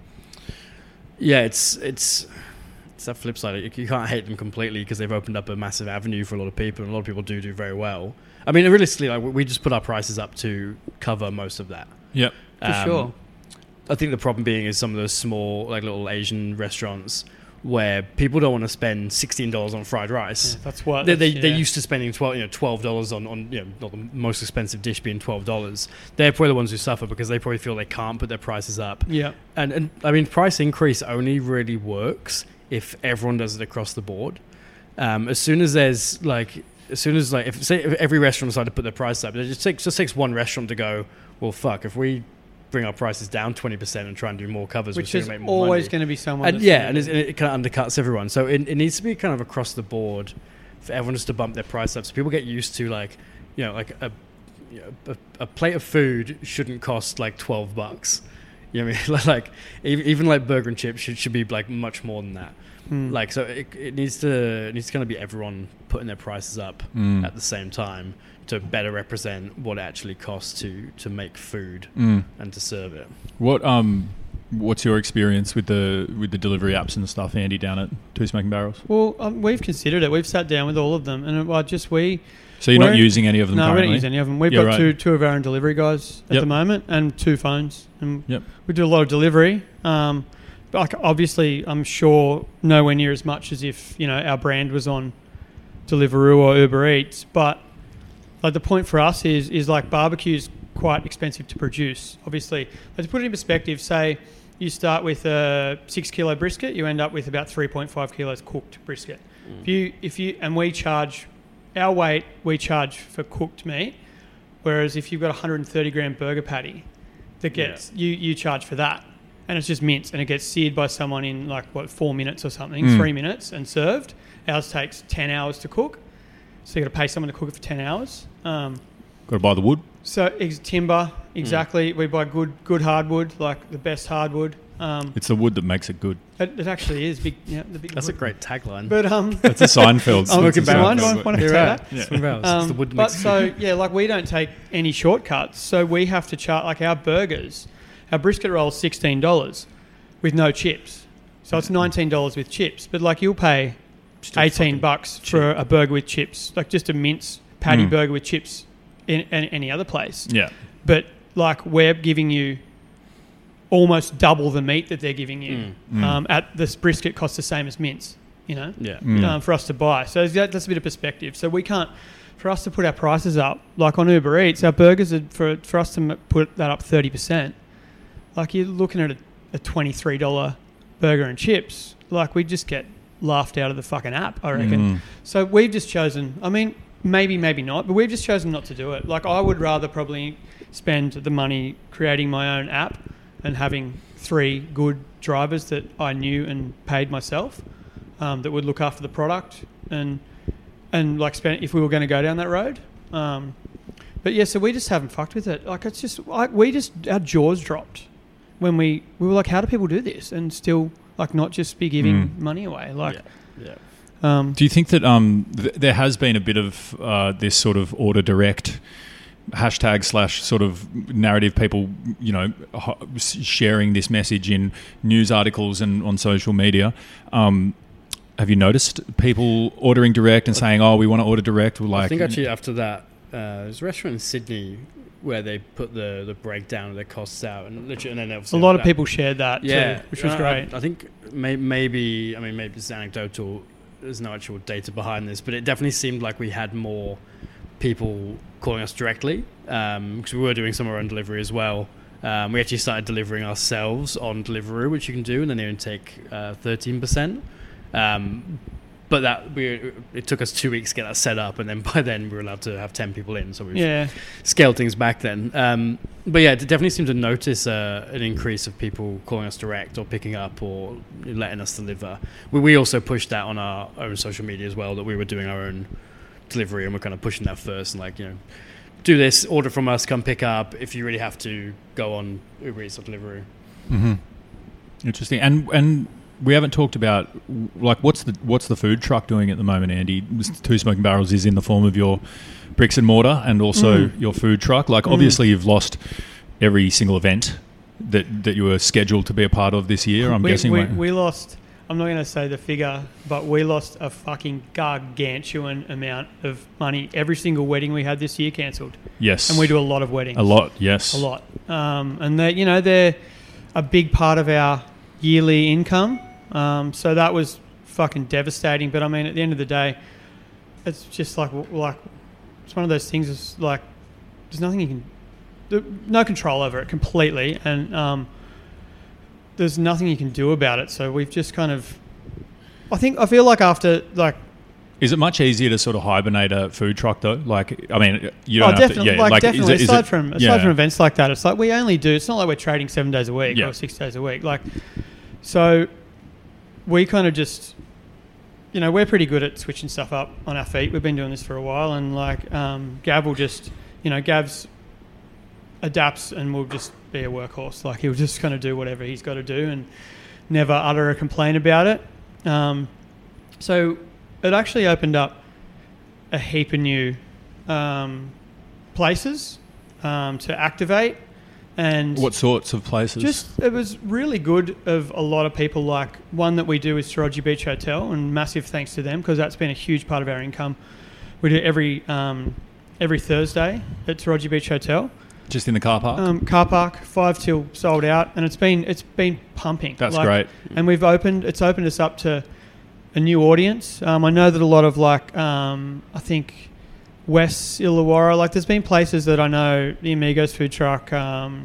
Yeah, it's it's it's that flip side. You can't hate them completely because they've opened up a massive avenue for a lot of people, and a lot of people do do very well. I mean, realistically, like we just put our prices up to cover most of that. Yep, for um, sure. I think the problem being is some of those small, like little Asian restaurants where people don't want to spend sixteen dollars on fried rice. Yeah, that's what they, they, yeah. they're used to spending twelve, you know, twelve dollars on, on, you know, not the most expensive dish being twelve dollars. They're probably the ones who suffer because they probably feel they can't put their prices up. Yeah, and and I mean, price increase only really works if everyone does it across the board. Um, as soon as there's like, as soon as like, if say if every restaurant decided to put their price up, it just takes just takes one restaurant to go, well, fuck, if we bring our prices down twenty percent and try and do more covers, which we're is going to make more always money. going to be someone. And that's yeah, and, gonna it's, and it kind of undercuts everyone. So it, it needs to be kind of across the board for everyone just to bump their price up, so people get used to like, you know, like a you know, a, a plate of food shouldn't cost like twelve bucks. You know what I mean? Like even, even like burger and chips should should be like much more than that. Mm. Like so, it, it needs to it needs to kind of be everyone putting their prices up mm. at the same time to better represent what it actually costs to to make food mm. and to serve it. What um, what's your experience with the with the delivery apps and stuff, Andy, down at Two Smoking Barrels? Well, um, we've considered it. We've sat down with all of them, and well, just we. So you're not using any of them no, currently? No, we don't use any of them. We've yeah, got right. two two of our own delivery guys at yep. the moment, and two phones. And yep. we do a lot of delivery. Um, but like obviously, I'm sure nowhere near as much as if you know our brand was on Deliveroo or Uber Eats. But like the point for us is is like barbecue's quite expensive to produce. Obviously, let's put it in perspective. Say you start with a six kilo brisket, you end up with about three point five kilos cooked brisket. Mm. If you if you and we charge our weight, we charge for cooked meat Whereas if you've got a one hundred thirty gram burger patty, that gets you you charge for that, and it's just mince, and it gets seared by someone in like what four minutes or something, Mm. three minutes, and served. Ours takes ten hours to cook, so you got to pay someone to cook it for ten hours. Um, Got to buy the wood. so ex- timber, exactly. We buy good good hardwood, like the best hardwood. Um, It's the wood that makes it good. it, it actually is big. Yeah, the big. That's a wood. great tagline. But um, That's a Seinfeld. Um, it's a Smoking barrels. do you Seinfeld. want, want to You're say right. that? Yeah. Swim barrels. It's Um, the wood but mix. so yeah, like we don't take any shortcuts, so we have to charge like our burgers, our brisket roll is sixteen dollars with no chips, so it's nineteen dollars with chips. But like you'll pay Still eighteen fucking bucks for a burger with chips, like just a mince patty Mm. burger with chips in, in any other place. Yeah. But like we're giving you almost double the meat that they're giving you. Mm. Mm. Um, at this brisket costs the same as mince, you know Yeah. Mm. um, for us to buy. So that, that's a bit of perspective. So we can't, for us to put our prices up, like on Uber Eats, our burgers are, for for us to m- put that up thirty percent, like you're looking at a, a twenty-three dollars burger and chips, like we just get laughed out of the fucking app, I reckon. Mm. So we've just chosen, I mean, maybe, maybe not, but we've just chosen not to do it. Like I would rather probably spend the money creating my own app and having three good drivers that I knew and paid myself, um, that would look after the product and and like spend if we were going to go down that road. Um, but yeah, so we just haven't fucked with it. Like it's just like we just our jaws dropped when we we were like, how do people do this and still like not just be giving Mm. money away? Like, Yeah. um, Do you think that um, th- there has been a bit of uh, this sort of order direct hashtag slash sort of narrative, people, you know, h- sharing this message in news articles and on social media? Um, have you noticed people ordering direct and saying, "Oh, we want to order direct"? Like, I think actually after that, uh, there's a restaurant in Sydney where they put the, the breakdown of their costs out, and literally, and then a obviously lot of that- people shared that yeah, too, which was I- great. I, I think may, maybe I mean maybe it's anecdotal. There's no actual data behind this, but it definitely seemed like we had more people calling us directly, um, because we were doing some of our own delivery as well. Um, we actually started delivering ourselves on Deliveroo, which you can do, and then they only take uh, thirteen percent. Um, but that we it took us two weeks to get that set up, and then by then we were allowed to have ten people in. So we Yeah, scaled things back then. Um, but yeah, it definitely seemed to notice uh, an increase of people calling us direct or picking up or letting us deliver. We, we also pushed that on our own social media as well, that we were doing our own delivery, and we're kind of pushing that first and like, you know, do this, order from us, come pick up. If you really have to, go on Uber Eats or Deliveroo. Mm-hmm. Interesting. And and we haven't talked about like what's the what's the food truck doing at the moment, Andy? Two Smoking Barrels is in the form of your bricks and mortar and also Mm. your food truck. Like Mm. obviously you've lost every single event that that you were scheduled to be a part of this year. I'm we, guessing. we, like- we lost. I'm not going to say the figure, but we lost a fucking gargantuan amount of money. Every single wedding we had this year cancelled, yes, and we do a lot of weddings. a lot. Yes, a lot. Um, and they, you know, they're a big part of our yearly income. Um, so that was fucking devastating. But I mean, at the end of the day, it's just like like it's one of those things. It's like there's nothing you can, there, no control over it completely, and um, there's nothing you can do about it. So we've just kind of, I think I feel like after like. Is it much easier to sort of hibernate a food truck though? Like, I mean, you Oh, don't have definitely. to. Yeah, like, like, definitely. Is it, is aside it, from aside yeah. from events like that, it's like we only do. It's not like we're trading seven days a week Yeah. or six days a week. Like, so we kind of just, you know, we're pretty good at switching stuff up on our feet. We've been doing this for a while, and like um, Gav will just, you know, Gav's adapts and will just be a workhorse. Like he'll just kind of do whatever he's got to do and never utter a complaint about it. Um, so it actually opened up a heap of new um, places um, to activate, and What sorts of places? just it was really good of a lot of people. Like one that we do is Taraji Beach Hotel, and massive thanks to them because that's been a huge part of our income. We do it every um, every Thursday at Taraji Beach Hotel. Just in the car park. Um, car park, five till sold out, and it's been it's been pumping. That's Like, great. And we've opened it's opened us up to a new audience. Um, I know that a lot of like um, I think West Illawarra, like there's been places that I know, the Amigos food truck, um,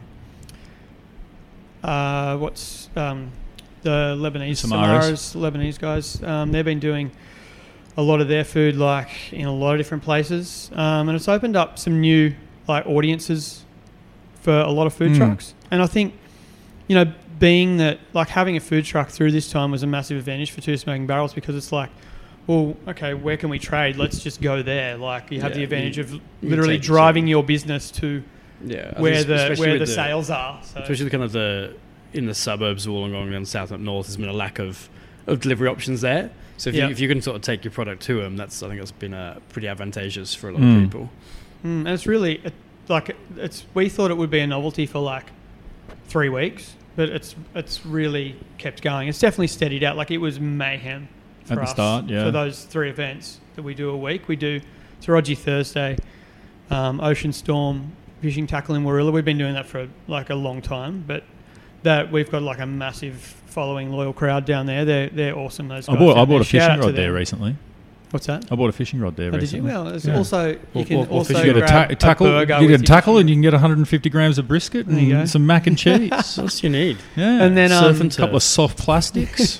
uh, what's um, the Lebanese Samaras. Samaras, Lebanese guys. Um, they've been doing a lot of their food like in a lot of different places, um, and it's opened up some new like audiences for a lot of food Mm. trucks. And I think, you know, being that like having a food truck through this time was a massive advantage for Two Smoking Barrels, because it's like, well, okay, where can we trade? Let's just go there. Like you have Yeah, the advantage you- of you literally take it driving to- your business to Yeah, I where think the especially where with the sales are. So. especially the kind of the in the suburbs, Wollongong and south up north, there's been a lack of, of delivery options there. So if Yeah. you if you can sort of take your product to them, that's I think that's been uh, pretty advantageous for a lot Mm. of people. Mm, and it's really it, like it's. We thought it would be a novelty for like three weeks, but it's it's really kept going. It's definitely steadied out. Like it was mayhem for At the us start, yeah. for those three events that we do a week. We do Taraji Thursday, um, Ocean Storm, Fishing Tackle in Warilla. We've been doing that for like a long time, but that we've got like a massive following, loyal crowd down there. They're they're awesome. Those I guys bought down I bought there. a Shout out fishing to rod there them. recently. What's that? I bought a fishing rod there Oh, did you? recently. Well, there's Yeah. also you Or- can or- or also fish- You get a, grab ta- tackle, burger you with get a your tackle, fishing and you can get one hundred fifty grams of brisket There you go. and some mac and cheese. What else do you need? Yeah, And then, Surf um, and a couple turf. of soft plastics.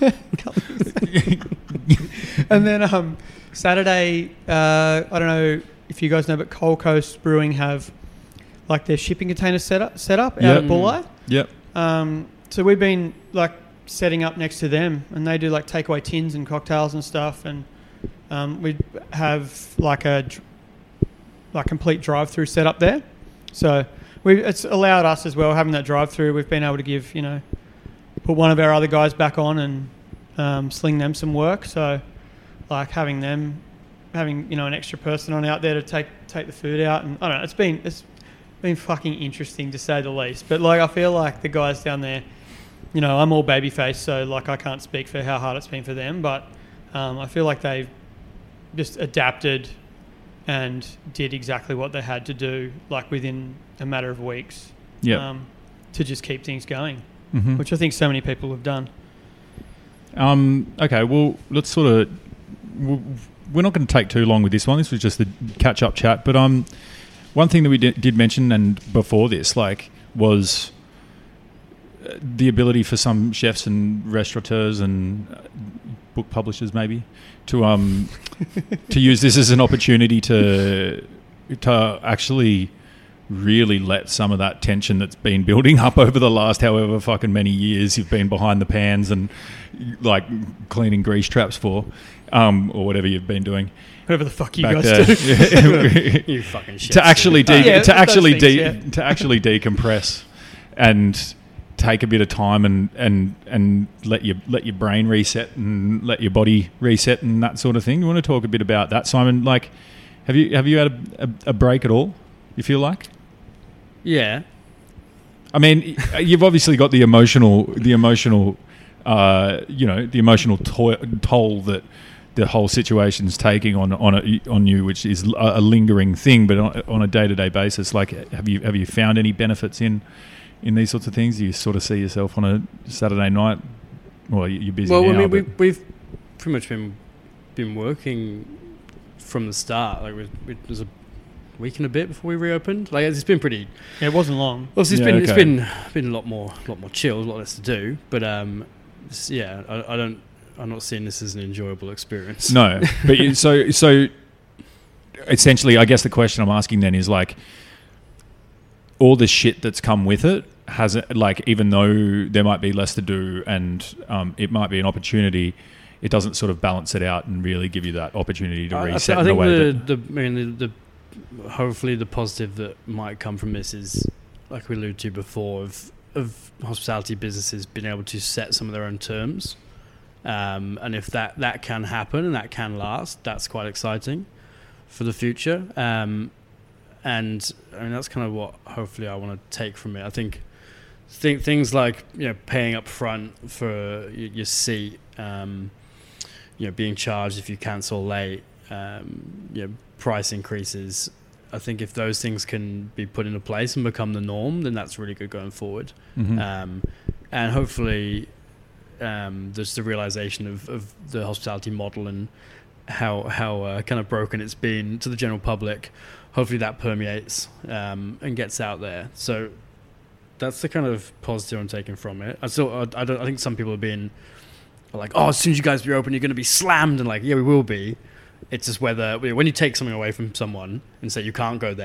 And then um, Saturday, uh, I don't know if you guys know, but Coal Coast Brewing have like their shipping container set up, set up out Yep. at Bulleye. Yep. Um, so we've been like setting up next to them, and they do like takeaway tins and cocktails and stuff. And um, we have like a dr- like complete drive-through set up there. So we it's allowed us as well having that drive-through. We've been able to give you know put one of our other guys back on and um, sling them some work. So like having them having you know an extra person on out there to take take the food out, and I don't know. It's been it's been fucking interesting to say the least. But like I feel like the guys down there, you know, I'm all babyface, so like I can't speak for how hard it's been for them, but um, I feel like they've just adapted and did exactly what they had to do, like within a matter of weeks, Yeah. um, to just keep things going, Mhm. which I think so many people have done. Um, okay, well, let's sort of. w- We're not going to take too long with this one. This was just the catch-up chat. But um, one thing that we did, did mention, and before this, like, was uh, the ability for some chefs and restaurateurs and uh, book publishers, maybe, to um, to use this as an opportunity to to actually really let some of that tension that's been building up over the last however fucking many years you've been behind the pans and like cleaning grease traps for, um, or whatever you've been doing Whatever the fuck you back guys there. do. You fucking shit. to actually de- Yeah, to those actually things, de- yeah. to actually decompress and take a bit of time and, and and let your let your brain reset and let your body reset and that sort of thing. You want to talk a bit about that, Simon? Like, have you have you had a, a, a break at all? You feel like? Yeah. I mean, you've obviously got the emotional, the emotional, uh, you know, the emotional to- toll that the whole situation's taking on on a, on you, which is a, a lingering thing. But on, on a day to day basis, like, have you have you found any benefits in in these sorts of things? Do you sort of see yourself on a Saturday night? Well, you're busy Well, now. I mean, but- we've, we've pretty much been been working from the start. Like, we, we, it was a week and a bit before we reopened. Like, it's been pretty. Yeah, it wasn't long. Obviously, it's Yeah, been it's okay. been been a lot more a lot more chill, a lot less to do. But um, it's- yeah, I, I don't. I'm not seeing this as an enjoyable experience. No, but you, so so essentially, I guess the question I'm asking then is like, all the shit that's come with it has it, like, even though there might be less to do and um, it might be an opportunity, it doesn't sort of balance it out and really give you that opportunity to I, I, reset I in a think way the, that. the I mean the, the hopefully the positive that might come from this is, like we alluded to before, of of hospitality businesses being able to set some of their own terms. Um, and if that, that can happen and that can last, that's quite exciting for the future. Um, and I mean, that's kind of what hopefully I want to take from it. I think think things like, you know, paying up front for y- your seat, um, you know, being charged if you cancel late, um, you know, price increases. I think if those things can be put into place and become the norm, then that's really good going forward. Mhm. Um, and hopefully um, there's the realization of, of the hospitality model and how how uh, kind of broken it's been to the general public. Hopefully that permeates um, and gets out there. So that's the kind of positive I'm taking from it. I still, I, I don't. I think some people are being like, "Oh, as soon as you guys reopen, you're going to be slammed," and like, yeah, we will be. It's just whether when you take something away from someone and say you can't go there,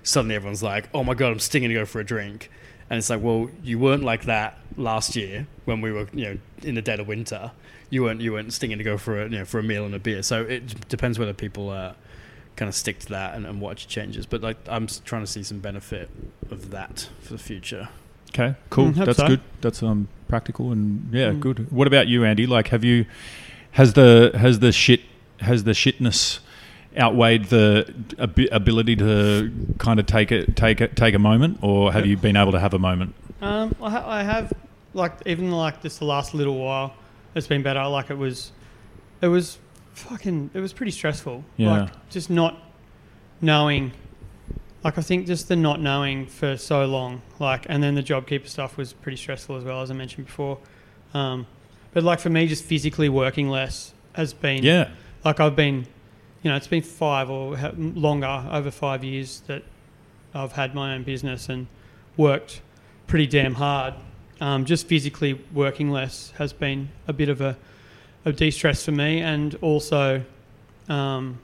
suddenly everyone's like, oh my God, I'm stinging to go for a drink. And it's like, well, you weren't like that last year when we were, you know, in the dead of winter. You weren't, you weren't stinging to go for a, you know, for a meal and a beer. So it depends whether people uh, kind of stick to that and, and what changes. But like, I'm trying to see some benefit of that for the future. Okay, cool. Mm, That's so. good. That's um practical and yeah, Mm. good. What about you, Andy? Like, have you has the has the shit has the shitness outweighed the ab- ability to kind of take it take it take a moment, or have you been able to have a moment? Um, I, ha- I have, like, even like this the last little while, it's been better. Like it was, it was fucking, it was pretty stressful. Yeah. Like just not knowing, like I think just the not knowing for so long, like, and then the JobKeeper stuff was pretty stressful as well, as I mentioned before. Um, but like for me, just physically working less has been, Yeah. like I've been, you know, it's been five or ha- longer, over five years that I've had my own business and worked pretty damn hard. Um, just physically working less has been a bit of a, a de-stress for me. And also, um,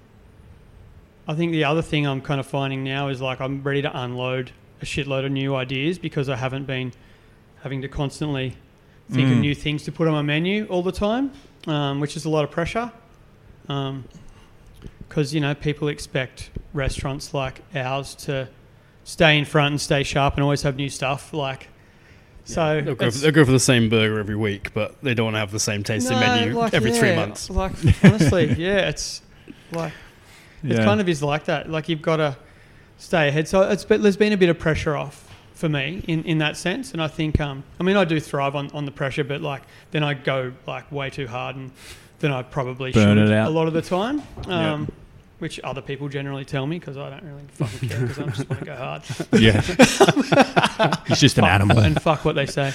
I think the other thing I'm kind of finding now is like I'm ready to unload a shitload of new ideas because I haven't been having to constantly think of Mm. new things to put on my menu all the time, um, which is a lot of pressure. Um, because, you know, people expect restaurants like ours to stay in front and stay sharp and always have new stuff. Like, so They'll go, for, it's- they'll go for the same burger every week, but they don't want to have the same tasting No, menu like, every yeah, three months. Like, honestly, yeah, it's like, it Yeah. kind of is like that. Like, you've got to stay ahead. So it's but there's been a bit of pressure off for me in, in that sense. And I think, um, I mean, I do thrive on, on the pressure, but like, then I go like way too hard and then I probably Burn should it out. a lot of the time. Um, Yeah. Which other people generally tell me because I don't really fucking care because I just want to go hard. Yeah. He's just an Fuck- animal. and fuck what they say.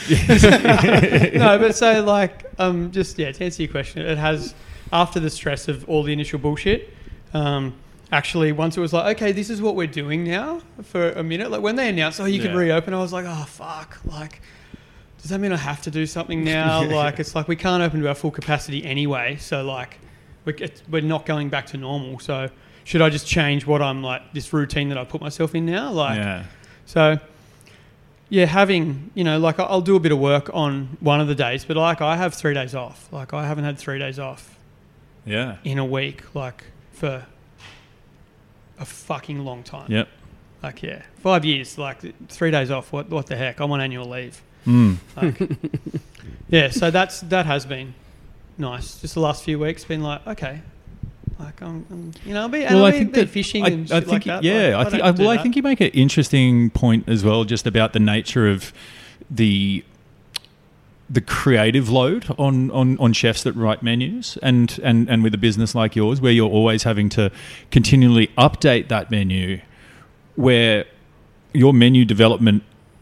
No, but so like, um, just yeah, to answer your question, it has after the stress of all the initial bullshit. Um, actually, once it was like, okay, this is what we're doing now for a minute. Like when they announced, oh, you can Yeah. reopen, I was like, oh fuck, like. Does that mean I have to do something now? Like, it's like we can't open to our full capacity anyway. So, like, we're, it's, we're not going back to normal. So, should I just change what I'm like, this routine that I put myself in now? Like, Yeah. so, yeah, having, you know, like, I'll do a bit of work on one of the days, but like, I have three days off. Like, I haven't had three days off Yeah. in a week, like, for a fucking long time. Yep. Like, yeah, five years, like, three days off. What, what the heck? I'm on annual leave. Mm. Like, yeah, so that's that has been nice. Just the last few weeks, been like, okay, like I'm, I'm you know, I'll be, and Well, I'll I be, think be that fishing I, and I shit think like that. yeah, Like, I think don't I, do well, I that. think you make an interesting point as well, just about the nature of the the creative load on, on, on chefs that write menus, and, and and with a business like yours, where you're always having to continually update that menu, where your menu development,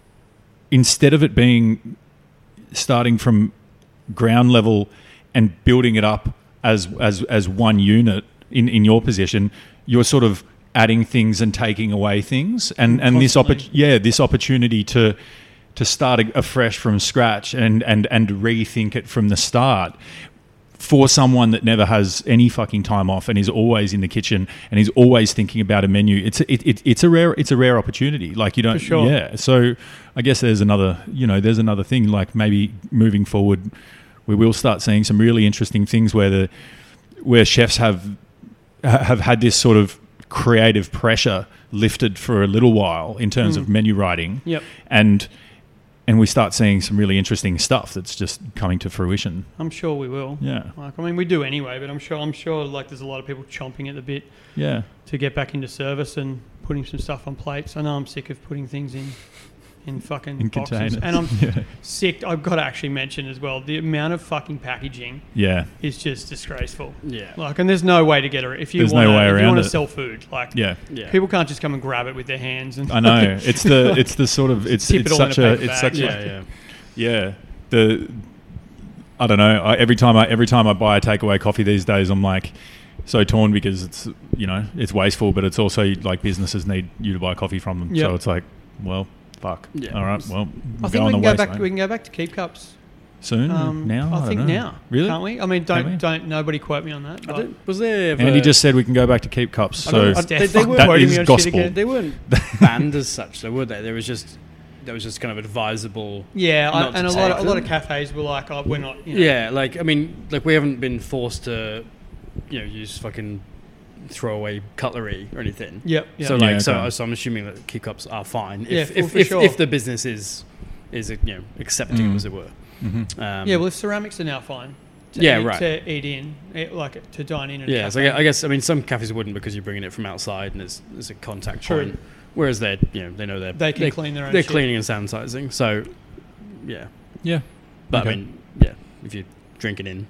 instead of it being starting from ground level and building it up as as as one unit in, in your position, you're sort of adding things and taking away things, and and this Constantly. oppo- yeah this opportunity to to start a- afresh from scratch and and and rethink it from the start. For someone that never has any fucking time off and is always in the kitchen and is always thinking about a menu, it's a, it, it, it's a rare it's a rare opportunity. Like you don't, For sure. yeah. So I guess there's another, you know, there's another thing. Like maybe moving forward, we will start seeing some really interesting things where the where chefs have have had this sort of creative pressure lifted for a little while in terms Mm. of menu writing, Yep. and and we start seeing some really interesting stuff that's just coming to fruition. I'm sure we will. Yeah. Like, I mean, we do anyway, but I'm sure I'm sure like there's a lot of people chomping at the bit Yeah. to get back into service and putting some stuff on plates. I know I'm sick of putting things in in fucking In boxes, containers. and I'm yeah. sick. I've got to actually mention as well the amount of fucking packaging Yeah. is just disgraceful. Yeah. Like, and there's no way to get it. If you There's want no way to, if you around want to it. sell food, like Yeah. Yeah. people can't just come and grab it with their hands and I know. It's the it's the sort of it's Tip it's it all in such a a paper it's bag. such Yeah, a yeah. yeah. The I don't know. I, every time I every time I buy a takeaway coffee these days, I'm like so torn because it's you know it's wasteful, but it's also like businesses need you to buy coffee from them. Yep. So it's like, well, fuck. Yeah. All right. Well, I go think on we the can go waste, back. mate. We can go back to keep cups soon? Um, now? I, I think don't know. now. Really? Can't we? I mean, Can we? don't don't nobody quote me on that. I but- don't- was there ever, Andy just said we can go back to keep cups. I So don't- I- they, they weren't that quoting is me on shit gospel. again. They weren't banned as such, though, were they? There was just there was just kind of advisable. Yeah, I, not and a to lot take of, a lot of them. cafes were like, oh, we're not. You know, Yeah, like I mean, like we haven't been forced to, you know, use fucking throwaway cutlery or anything. Yep. yep. So Yeah, like, so, okay. so I'm assuming that keep cups are fine. Yeah, If for- if, for if, sure. if the business is is you know accepting Mm. them as it were. Mhm. Um, yeah, well, if ceramics are now fine. To Yeah, eat, right. To eat in, eh, like to dine in. At a Yeah, so I cafe. gue- I guess I mean some cafes wouldn't because you're bringing it from outside and it's it's a contact True. point. Whereas they you know they know they're They can they're, clean their own they're shit. cleaning and sanitizing. So yeah, Yeah. but Okay. I mean yeah, if you're drinking in,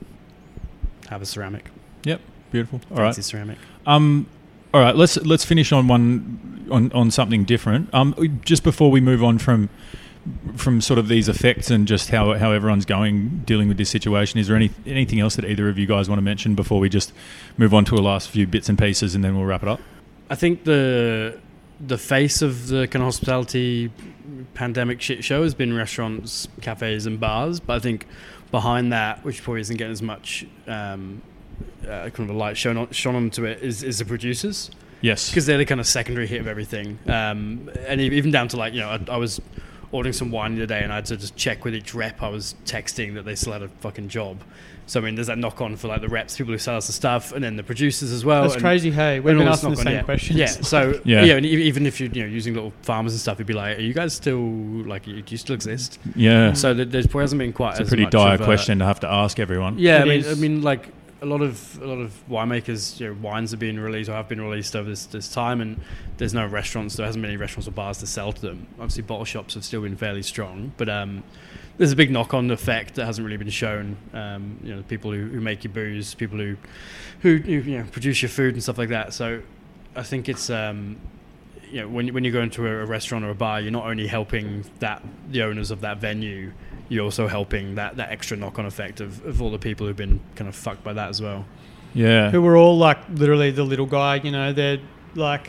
have a ceramic, Yep. Beautiful. All right. fancy ceramic. Um, all right. Let's let's finish on one on, on something different. Um, just before we move on from from sort of these effects and just how how everyone's going dealing with this situation, is there any anything else that either of you guys want to mention before we just move on to a last few bits and pieces and then we'll wrap it up? I think the the face of the kind of hospitality pandemic shit show has been restaurants, cafes, and bars. But I think behind that, which probably isn't getting as much um, uh, kind of a light shown on, shone onto it, is, is the producers. Yes. Because they're the kind of secondary hit of everything. Um, and e- even down to like, you know, I, I was ordering some wine the other day and I had to just check with each rep I was texting that they still had a fucking job. So, I mean, there's that knock on for like the reps, people who sell us the stuff, and then the producers as well. That's and, crazy. Hey, we've and been all this asking the knock-on, same yeah. questions. Yeah. So, Yeah. yeah. and e- even if you're you know, using little farmers and stuff, you'd be like, are you guys still, like, do you still exist? Yeah. So, there there's, hasn't been quite It's a as pretty much dire of a- question to have to ask everyone. Yeah, It I mean, is. I mean, like a lot of a lot of winemakers, you know, wines are being released or have been released over this, this time, and there's no restaurants. There hasn't been any restaurants or bars to sell to them. Obviously, bottle shops have still been fairly strong, but um, there's a big knock-on effect that hasn't really been shown. Um, you know, the people who, who make your booze, people who, who, who you know produce your food and stuff like that. So, I think it's um, you know, when when you go into a, a restaurant or a bar, you're not only helping that the owners of that venue, you're also helping that, that extra knock-on effect of, of all the people who've been kind of fucked by that as well. Yeah. Who were all like literally the little guy, you know, they're like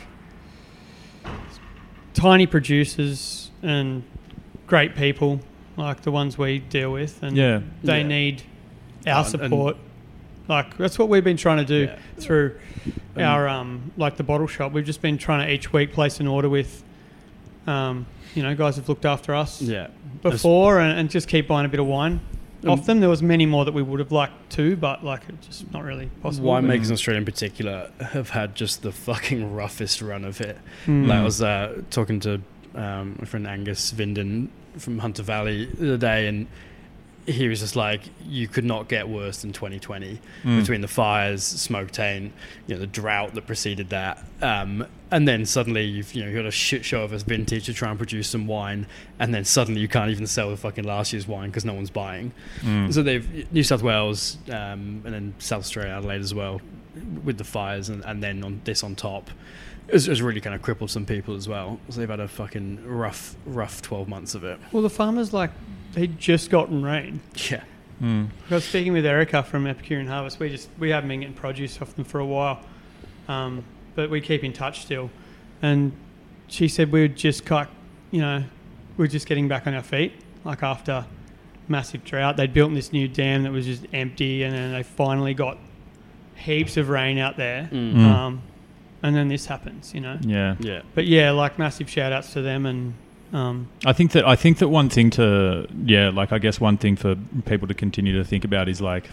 tiny producers and great people, like the ones we deal with, and Yeah. they Yeah. need Oh, our and- support. Like that's what we've been trying to do Yeah. through our um, like the bottle shop. We've just been trying to each week place an order with, um, you know, guys who've looked after us Yeah. before, and, and just keep buying a bit of wine Um, off them. There was many more that we would have liked to, but like it's just not really possible. Winemakers in Australia in particular have had just the fucking roughest run of it. Mm. Like I was uh, talking to um, my friend Angus Vinden from Hunter Valley the other day, and he was just like, you could not get worse than twenty twenty Mm. between the fires, Smoketain, you know, the drought that preceded that, um, and then suddenly you've you know you got a shit show of a vintage to try and produce some wine, and then suddenly you can't even sell the fucking last year's wine because no one's buying. Mm. So they've New South Wales um, and then South Australia, Adelaide as well, with the fires, and, and then on this on top, it was, it was really kind of crippled some people as well. So they've had a fucking rough, rough twelve months of it. Well, the farmers, like, they'd just gotten rain. Yeah, Mm. I was speaking with Erica from Epicurean Harvest. We just we haven't been getting produce off them for a while, um, but we keep in touch still. And she said we were just cut, you know, we were just getting back on our feet, like after massive drought. They'd built this new dam that was just empty, and then they finally got heaps of rain out there. Mm. Mm. Um, and then this happens, you know. Yeah. yeah, But yeah, like massive shout outs to them, and um, I think that I think that one thing to yeah, like I guess one thing for people to continue to think about is like,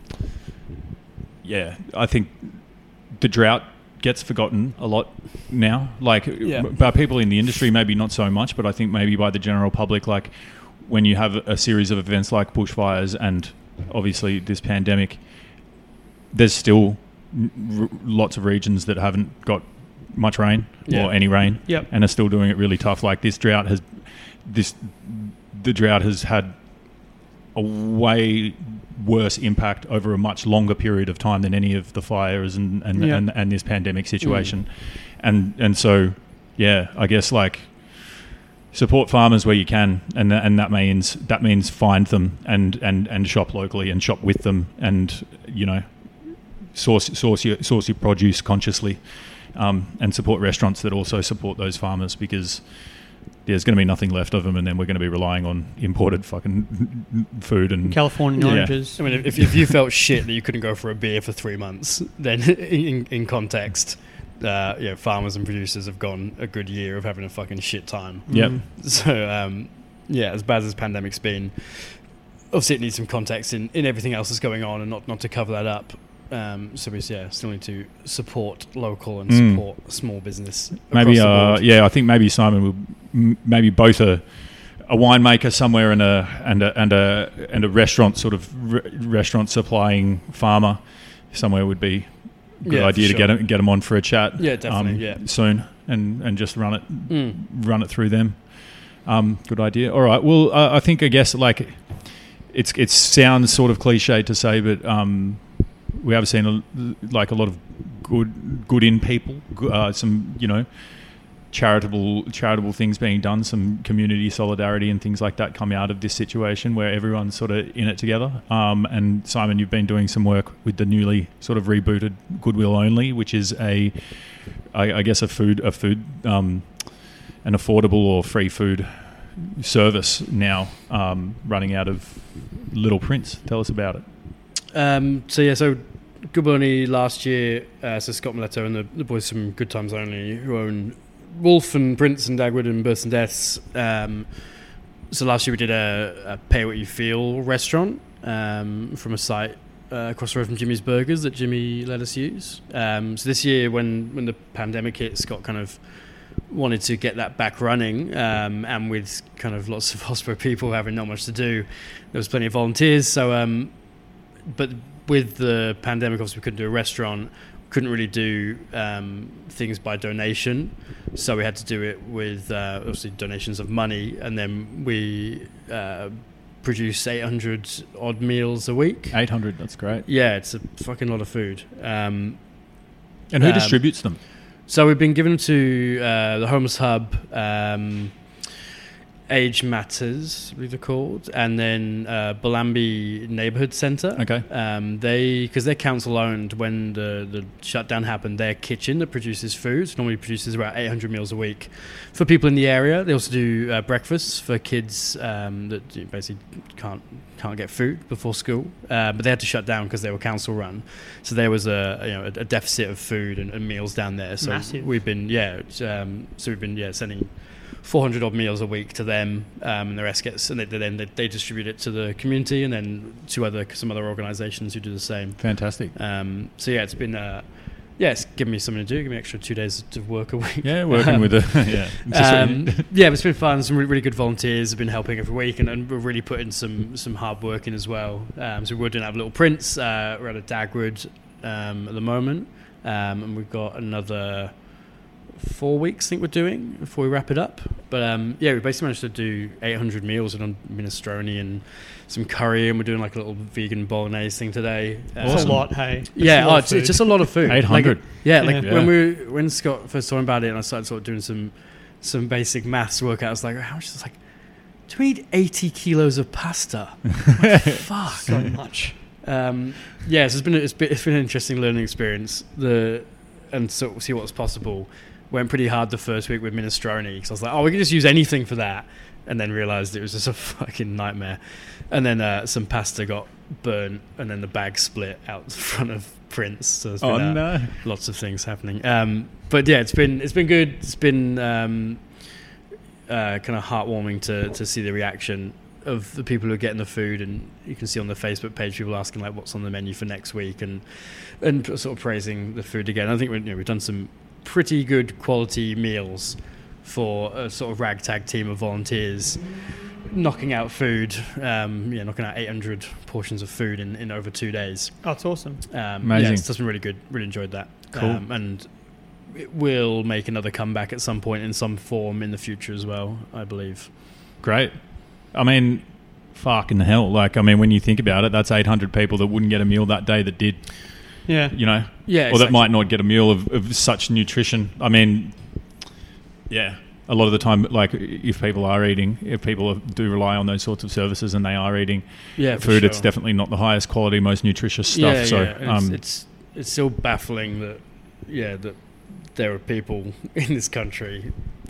yeah, I think the drought gets forgotten a lot now. Like, Yeah. by people in the industry, maybe not so much, but I think maybe by the general public, like when you have a series of events like bushfires and obviously this pandemic, there's still r- lots of regions that haven't got much rain Yeah. or any rain, Yep. and are still doing it really tough. Like this drought has, this the drought has had a way worse impact over a much longer period of time than any of the fires and and, Yeah. and, and this pandemic situation, and and so yeah, I guess like support farmers where you can, and that, and that means that means find them and, and, and shop locally and shop with them, and you know source source your source your produce consciously, um, and support restaurants that also support those farmers, because there's going to be nothing left of them, and then we're going to be relying on imported fucking food and California Yeah. oranges. I mean, if, if you felt shit that you couldn't go for a beer for three months, then in, in context, uh, you know, farmers and producers have gone a good year of having a fucking shit time. Yep. So, um, yeah, as bad as this pandemic's been, obviously it needs some context in, in everything else that's going on, and not, not to cover that up. Um, so we yeah, still need to support local and Mm. support small business. maybe across the uh, board. yeah, I think maybe Simon will m- maybe both a a winemaker somewhere and a and a and a and a restaurant sort of re- restaurant supplying farmer somewhere would be a good Yeah, for idea to sure. get them, get them on for a chat. Yeah, definitely, um, yeah. soon and and just run it Mm. run it through them. Um, good idea. All right. Well, uh, I think I guess like it's it sounds sort of cliche to say, but um, we have seen a, like a lot of good good in people, uh, some you know charitable charitable things being done, some community solidarity and things like that come out of this situation where everyone's sort of in it together. Um, and Simon, you've been doing some work with the newly sort of rebooted Goodwill Only, which is a I, I guess a food a food um, an affordable or free food service now, um, running out of Little Prince. Tell us about it. Um, so yeah, so Goodwill Only last year, uh, so Scott Miletto and the, the boys from Good Times Only, who own Wolf and Prince and Dagwood and Births and Deaths. Um, so last year we did a, a Pay What You Feel restaurant um, from a site uh, across the road from Jimmy's Burgers that Jimmy let us use. Um, so this year, when when the pandemic hit, Scott kind of wanted to get that back running, um, and with kind of lots of hospital people having not much to do, there was plenty of volunteers. So. Um, But with the pandemic, obviously we couldn't do a restaurant, couldn't really do um, things by donation, so we had to do it with uh, obviously donations of money, and then we uh, produce eight hundred odd meals a week. eight hundred, that's great. Yeah, it's a fucking lot of food. Um, And who um, distributes them? So we've been given to uh, the Homeless Hub, um, Age Matters, I believe they're called, and then uh, Bellambi Neighbourhood Centre. Okay. Um, they, because they're council owned, when the, the shutdown happened, their kitchen that produces food normally produces about eight hundred meals a week for people in the area. They also do uh, breakfasts for kids um, that basically can't can't get food before school, uh, but they had to shut down because they were council run. So there was a you know a, a deficit of food and, and meals down there. So Massive. we've been yeah um, so we've been yeah sending four hundred odd meals a week to them, um, and the rest gets, and they, then they, they distribute it to the community, and then to other some other organisations who do the same. Fantastic. Um, so yeah, it's been uh, yeah, it's given me something to do, give me an extra two days to work a week. Yeah, working Um, with the yeah. Just- um, yeah, but it's been fun. Some really, really good volunteers have been helping every week, and, and we're really putting some some hard work in as well. Um, so we're doing have Little Prince. Uh, we're at a Dagwood um, at the moment, um, and we've got another four weeks I think we're doing before we wrap it up. But um, yeah, we basically managed to do eight hundred meals and on minestrone and some curry, and we're doing like a little vegan bolognese thing today. It's Awesome. a lot, hey. It's Yeah, a oh, lot of it's, it's food. just a lot of food. eight hundred. Like, yeah, like Yeah. when we when Scott first talking about it, and I started sort of doing some some basic maths work, I was like, how much is like? Do we need eighty kilos of pasta? Fuck. so much. Um, yeah, so it's been it's been it's been an interesting learning experience. The and so see what's possible. Went pretty hard the first week with minestrone because I was like, oh, we can just use anything for that, and then realised it was just a fucking nightmare. And then uh, some pasta got burnt, and then the bag split out the front of Prince. So there's been Oh uh, no. lots of things happening. Um, but yeah, it's been it's been good. It's been um, uh, kind of heartwarming to to see the reaction of the people who are getting the food, and you can see on the Facebook page people asking like what's on the menu for next week, and and sort of praising the food again. I think we, you know, we've done some pretty good quality meals for a sort of ragtag team of volunteers, knocking out food, um, yeah, knocking out eight hundred portions of food in, in over two days. Oh, it's awesome. Um, Amazing. Yeah, it's just been really good. Really enjoyed that. Cool. Um, and it will make another comeback at some point in some form in the future as well, I believe. Great. I mean, fucking hell. Like, I mean, when you think about it, that's eight hundred people that wouldn't get a meal that day that did, Yeah. you know, Yeah, or exactly. that might not get a meal of, of such nutrition. I mean, yeah, a lot of the time, like, if people are eating, if people do rely on those sorts of services and they are eating Yeah, for food, it's sure. definitely not the highest quality, most nutritious stuff. Yeah, so, yeah. And um, it's, it's it's still baffling that yeah that there are people in this country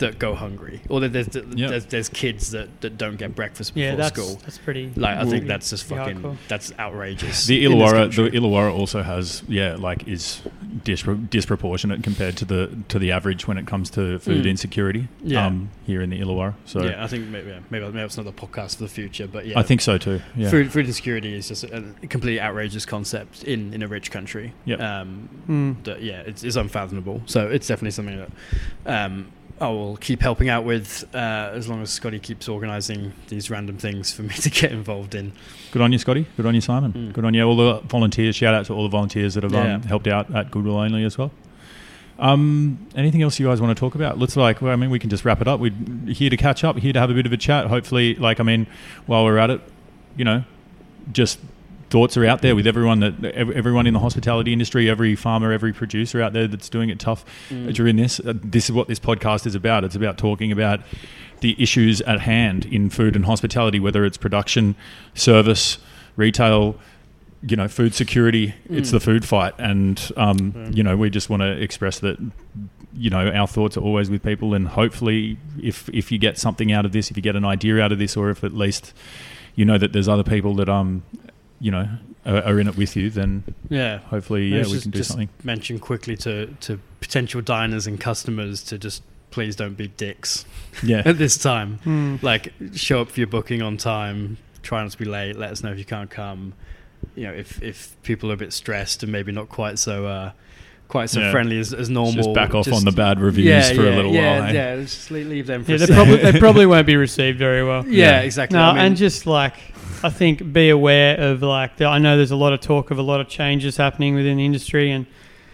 that go hungry, or that there's Yep. there's, there's kids that, that don't get breakfast before Yeah, that's school. that's pretty. Like I think pretty- that's just pretty fucking hardcore. that's outrageous. The in this Illawarra, country. the Illawarra also has, yeah, like is dispro- disproportionate compared to the to the average when it comes to food Mm. insecurity. Yeah. Um, here in the Illawarra. So yeah, I think maybe yeah, maybe maybe it's another podcast for the future, but yeah, I think so too. Yeah. food food insecurity is just a, a completely outrageous concept in, in a rich country. Yep. Um, Mm. that, yeah, it's, it's unfathomable. So it's definitely something that um, I will keep helping out with uh, as long as Scotty keeps organising these random things for me to get involved in. Good on you, Scotty. Good on you, Simon. Mm. Good on you, all the volunteers. Shout out to all the volunteers that have Yeah. um, helped out at Goodwill Only as well. Um, anything else you guys want to talk about? Let's like, well, I mean, we can just wrap it up. We're here to catch up, here to have a bit of a chat. Hopefully, like, I mean, while we're at it, you know, just thoughts are out there with everyone that ev- everyone in the hospitality industry, every farmer, every producer out there that's doing it tough Mm. during this. Uh, this is what this podcast is about. It's about talking about the issues at hand in food and hospitality, whether it's production, service, retail, you know, food security. It's Mm. the food fight, and um, Yeah. you know, we just want to express that. You know, our thoughts are always with people, and hopefully, if if you get something out of this, if you get an idea out of this, or if at least you know that there's other people that um, you know, are, are in it with you, then Yeah. hopefully, yeah, Let's we just, can do just something. mention quickly to, to potential diners and customers to just please don't be dicks Yeah, at this time. Mm. Like, show up for your booking on time. Try not to be late. Let us know if you can't come. You know, if if people are a bit stressed and maybe not quite so uh, quite so Yeah. friendly as, as normal, just back off just- on the bad reviews yeah, for yeah, a little yeah, while. eh? Yeah, just leave, leave them for Yeah, a they sec. probably they probably won't be received very well. Yeah, Yeah. exactly. No, I mean, and just like I think be aware of like the, I know there's a lot of talk of a lot of changes happening within the industry, and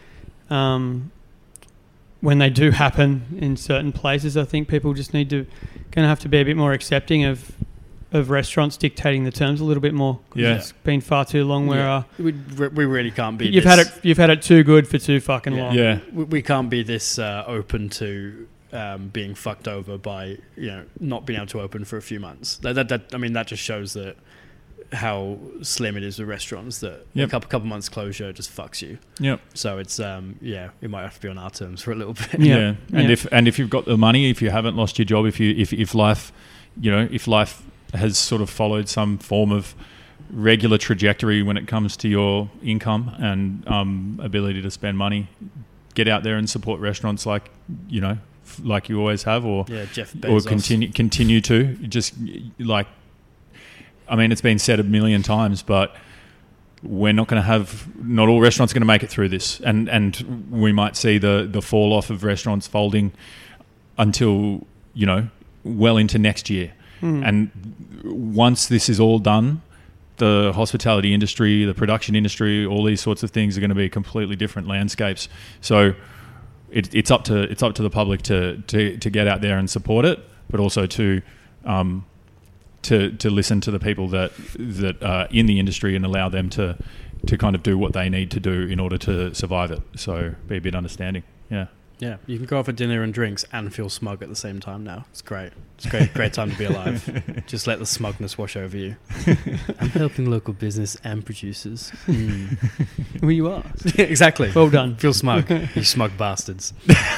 um, when they do happen in certain places, I think people just need to going to have to be a bit more accepting of of restaurants dictating the terms a little bit more. 'Cause Yeah. it's been far too long where yeah, uh, we, we really can't be. you've this, had it you've had it too good for too fucking Yeah. long. Yeah, we, we can't be this uh, open to um, being fucked over by, you know, not being able to open for a few months. That, that, that I mean, that just shows that how slim it is with restaurants, that Yep. a couple couple months closure just fucks you. yep. So it's um yeah, it might have to be on our terms for a little bit. Yeah. Yeah. And Yeah. if and if you've got the money, if you haven't lost your job, if you if if life, you know, if life has sort of followed some form of regular trajectory when it comes to your income and um, ability to spend money, get out there and support restaurants like, you know, f- like you always have, or Yeah, Jeff or Bezos. continue continue to just like. I mean, it's been said a million times, but we're not going to have. Not all restaurants are going to make it through this, and and we might see the the fall off of restaurants folding until, you know, well into next year. Mm. And once this is all done, the hospitality industry, the production industry, all these sorts of things are going to be completely different landscapes. So it, it's up to it's up to the public to, to, to get out there and support it, but also to um, to to listen to the people that that are in the industry and allow them to to kind of do what they need to do in order to survive it. So be a bit understanding. Yeah. Yeah, you can go out for dinner and drinks and feel smug at the same time now. It's great. It's a great, great time to be alive. Just let the smugness wash over you. I'm helping local business and producers. Mm. Who you are. Exactly. Well done. Feel smug, you smug bastards.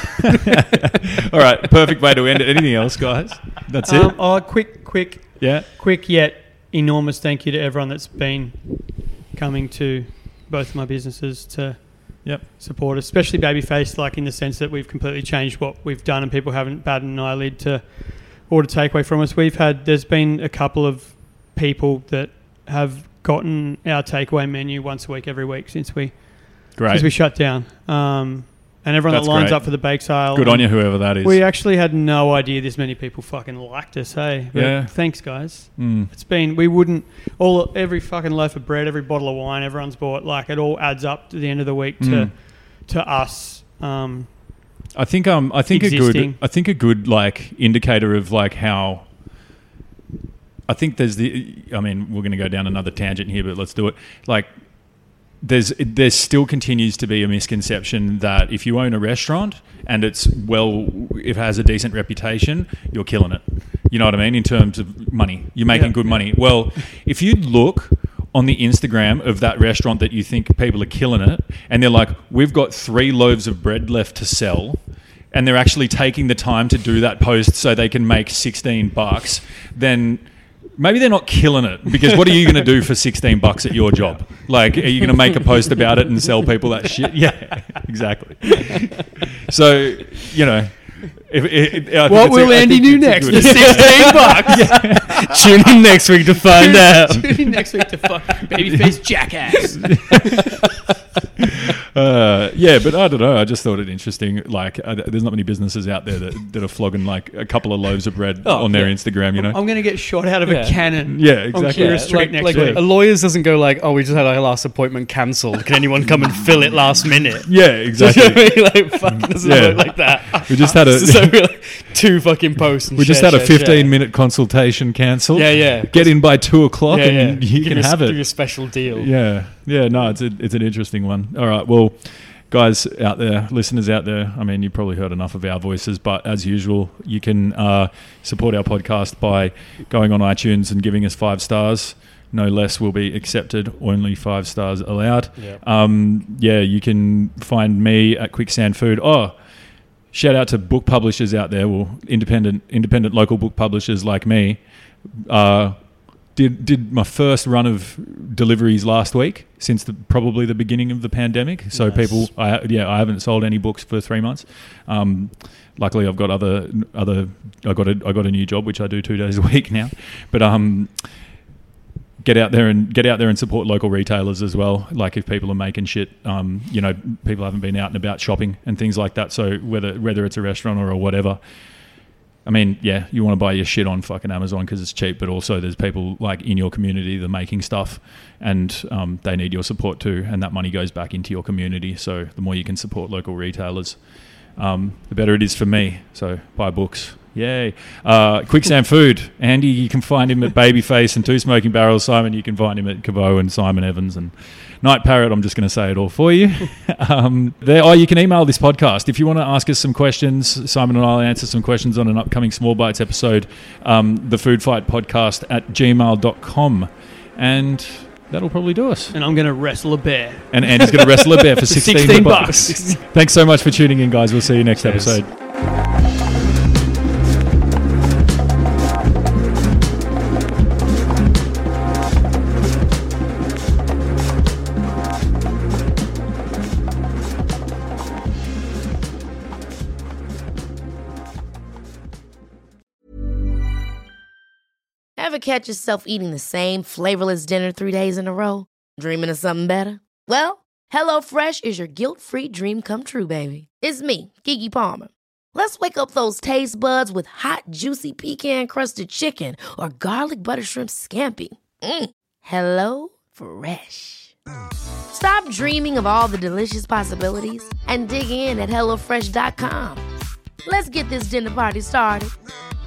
All right. Perfect way to end it. Anything else, guys? That's Um, it. oh, quick, quick, Yeah. quick yet enormous thank you to everyone that's been coming to both of my businesses to Yep. support us, especially Babyface, like in the sense that we've completely changed what we've done and people haven't batted an eyelid to order takeaway from us. We've had, there's been a couple of people that have gotten our takeaway menu once a week, every week since we Great. since we shut down. Um, and everyone That's that lines great. up for the bake sale. Good on you, whoever that is. We actually had no idea this many people fucking liked us, hey? But Yeah. thanks, guys. Mm. It's been, we wouldn't, all every fucking loaf of bread, every bottle of wine everyone's bought, like it all adds up to the end of the week to Mm. to us. Um, I think um I think a Existing. good I think a good like indicator of like how I think there's the I mean we're going to go down another tangent here, but let's do it. Like there's there still continues to be a misconception that if you own a restaurant and it's well if it has a decent reputation, you're killing it. You know what I mean? In terms of money, you're making Yeah. good money. Well, if you look on the Instagram of that restaurant that you think people are killing it, and they're like, we've got three loaves of bread left to sell, and they're actually taking the time to do that post so they can make sixteen bucks, then maybe they're not killing it, because what are you going to do for sixteen bucks at your job? Like, are you going to make a post about it and sell people that shit? Yeah, exactly. So, you know, if, if, if, what will a, Andy do next for sixteen bucks? Yeah. Tune in next week to find out. Tune in next week to fuck babyface jackass. Uh, yeah, but I don't know. I just thought it interesting. Like, uh, there's not many businesses out there that, that are flogging like a couple of loaves of bread oh, on their yeah. Instagram. You know, I'm going to get shot out of yeah. a cannon. Yeah, exactly. On yeah, Street like, next like week. A lawyer's doesn't go like, "Oh, we just had our last appointment cancelled. Can anyone come and fill it last minute?" Yeah, exactly. You know what I mean? Like, fuck, doesn't yeah. work like that. We just had a so, like, two fucking posts. And we share, just had share, a fifteen share. minute consultation cancelled. Yeah, yeah. Get in by two o'clock, yeah, and yeah. you give can you have a, it. Give you a special deal. Yeah, yeah. No, it's a, it's an interesting one. All right, well. Guys out there, listeners out there, I mean, you've probably heard enough of our voices, but as usual, you can uh, support our podcast by going on iTunes and giving us five stars. No less will be accepted, only five stars allowed. Yep. Um, yeah, you can find me at Quicksand Food. Oh, shout out to book publishers out there, well, independent, independent local book publishers like me. Uh, Did did my first run of deliveries last week since the, probably the beginning of the pandemic. So nice. people, I, yeah, I haven't sold any books for three months. Um, luckily, I've got other other. I got a I got a new job which I do two days a week now. But um, get out there and get out there and support local retailers as well. Like if people are making shit, um, you know, people haven't been out and about shopping and things like that. So whether whether it's a restaurant or a whatever. I mean, yeah, you want to buy your shit on fucking Amazon because it's cheap, but also there's people like in your community that are making stuff, and um, they need your support too, and that money goes back into your community. So the more you can support local retailers, um, the better it is for me. So buy books. Yay. Uh, Quicksand Food. Andy, you can find him at Babyface and Two Smoking Barrels. Simon, you can find him at Cabot and Simon Evans and Night Parrot. I'm just going to say it all for you. um, there, oh, you can email this podcast. If you want to ask us some questions, Simon and I will answer some questions on an upcoming Small Bites episode, um, the Food Fight Podcast at gmail dot com. And that'll probably do us. And I'm going to wrestle a bear. And Andy's going to wrestle a bear for sixteen, sixteen bucks. Thanks so much for tuning in, guys. We'll see you next Cheers. episode. Ever catch yourself eating the same flavorless dinner three days in a row? Dreaming of something better? Well, HelloFresh is your guilt-free dream come true, baby. It's me, Keke Palmer. Let's wake up those taste buds with hot, juicy pecan-crusted chicken or garlic butter shrimp scampi. Mm. Hello Fresh. Stop dreaming of all the delicious possibilities and dig in at hello fresh dot com. Let's get this dinner party started.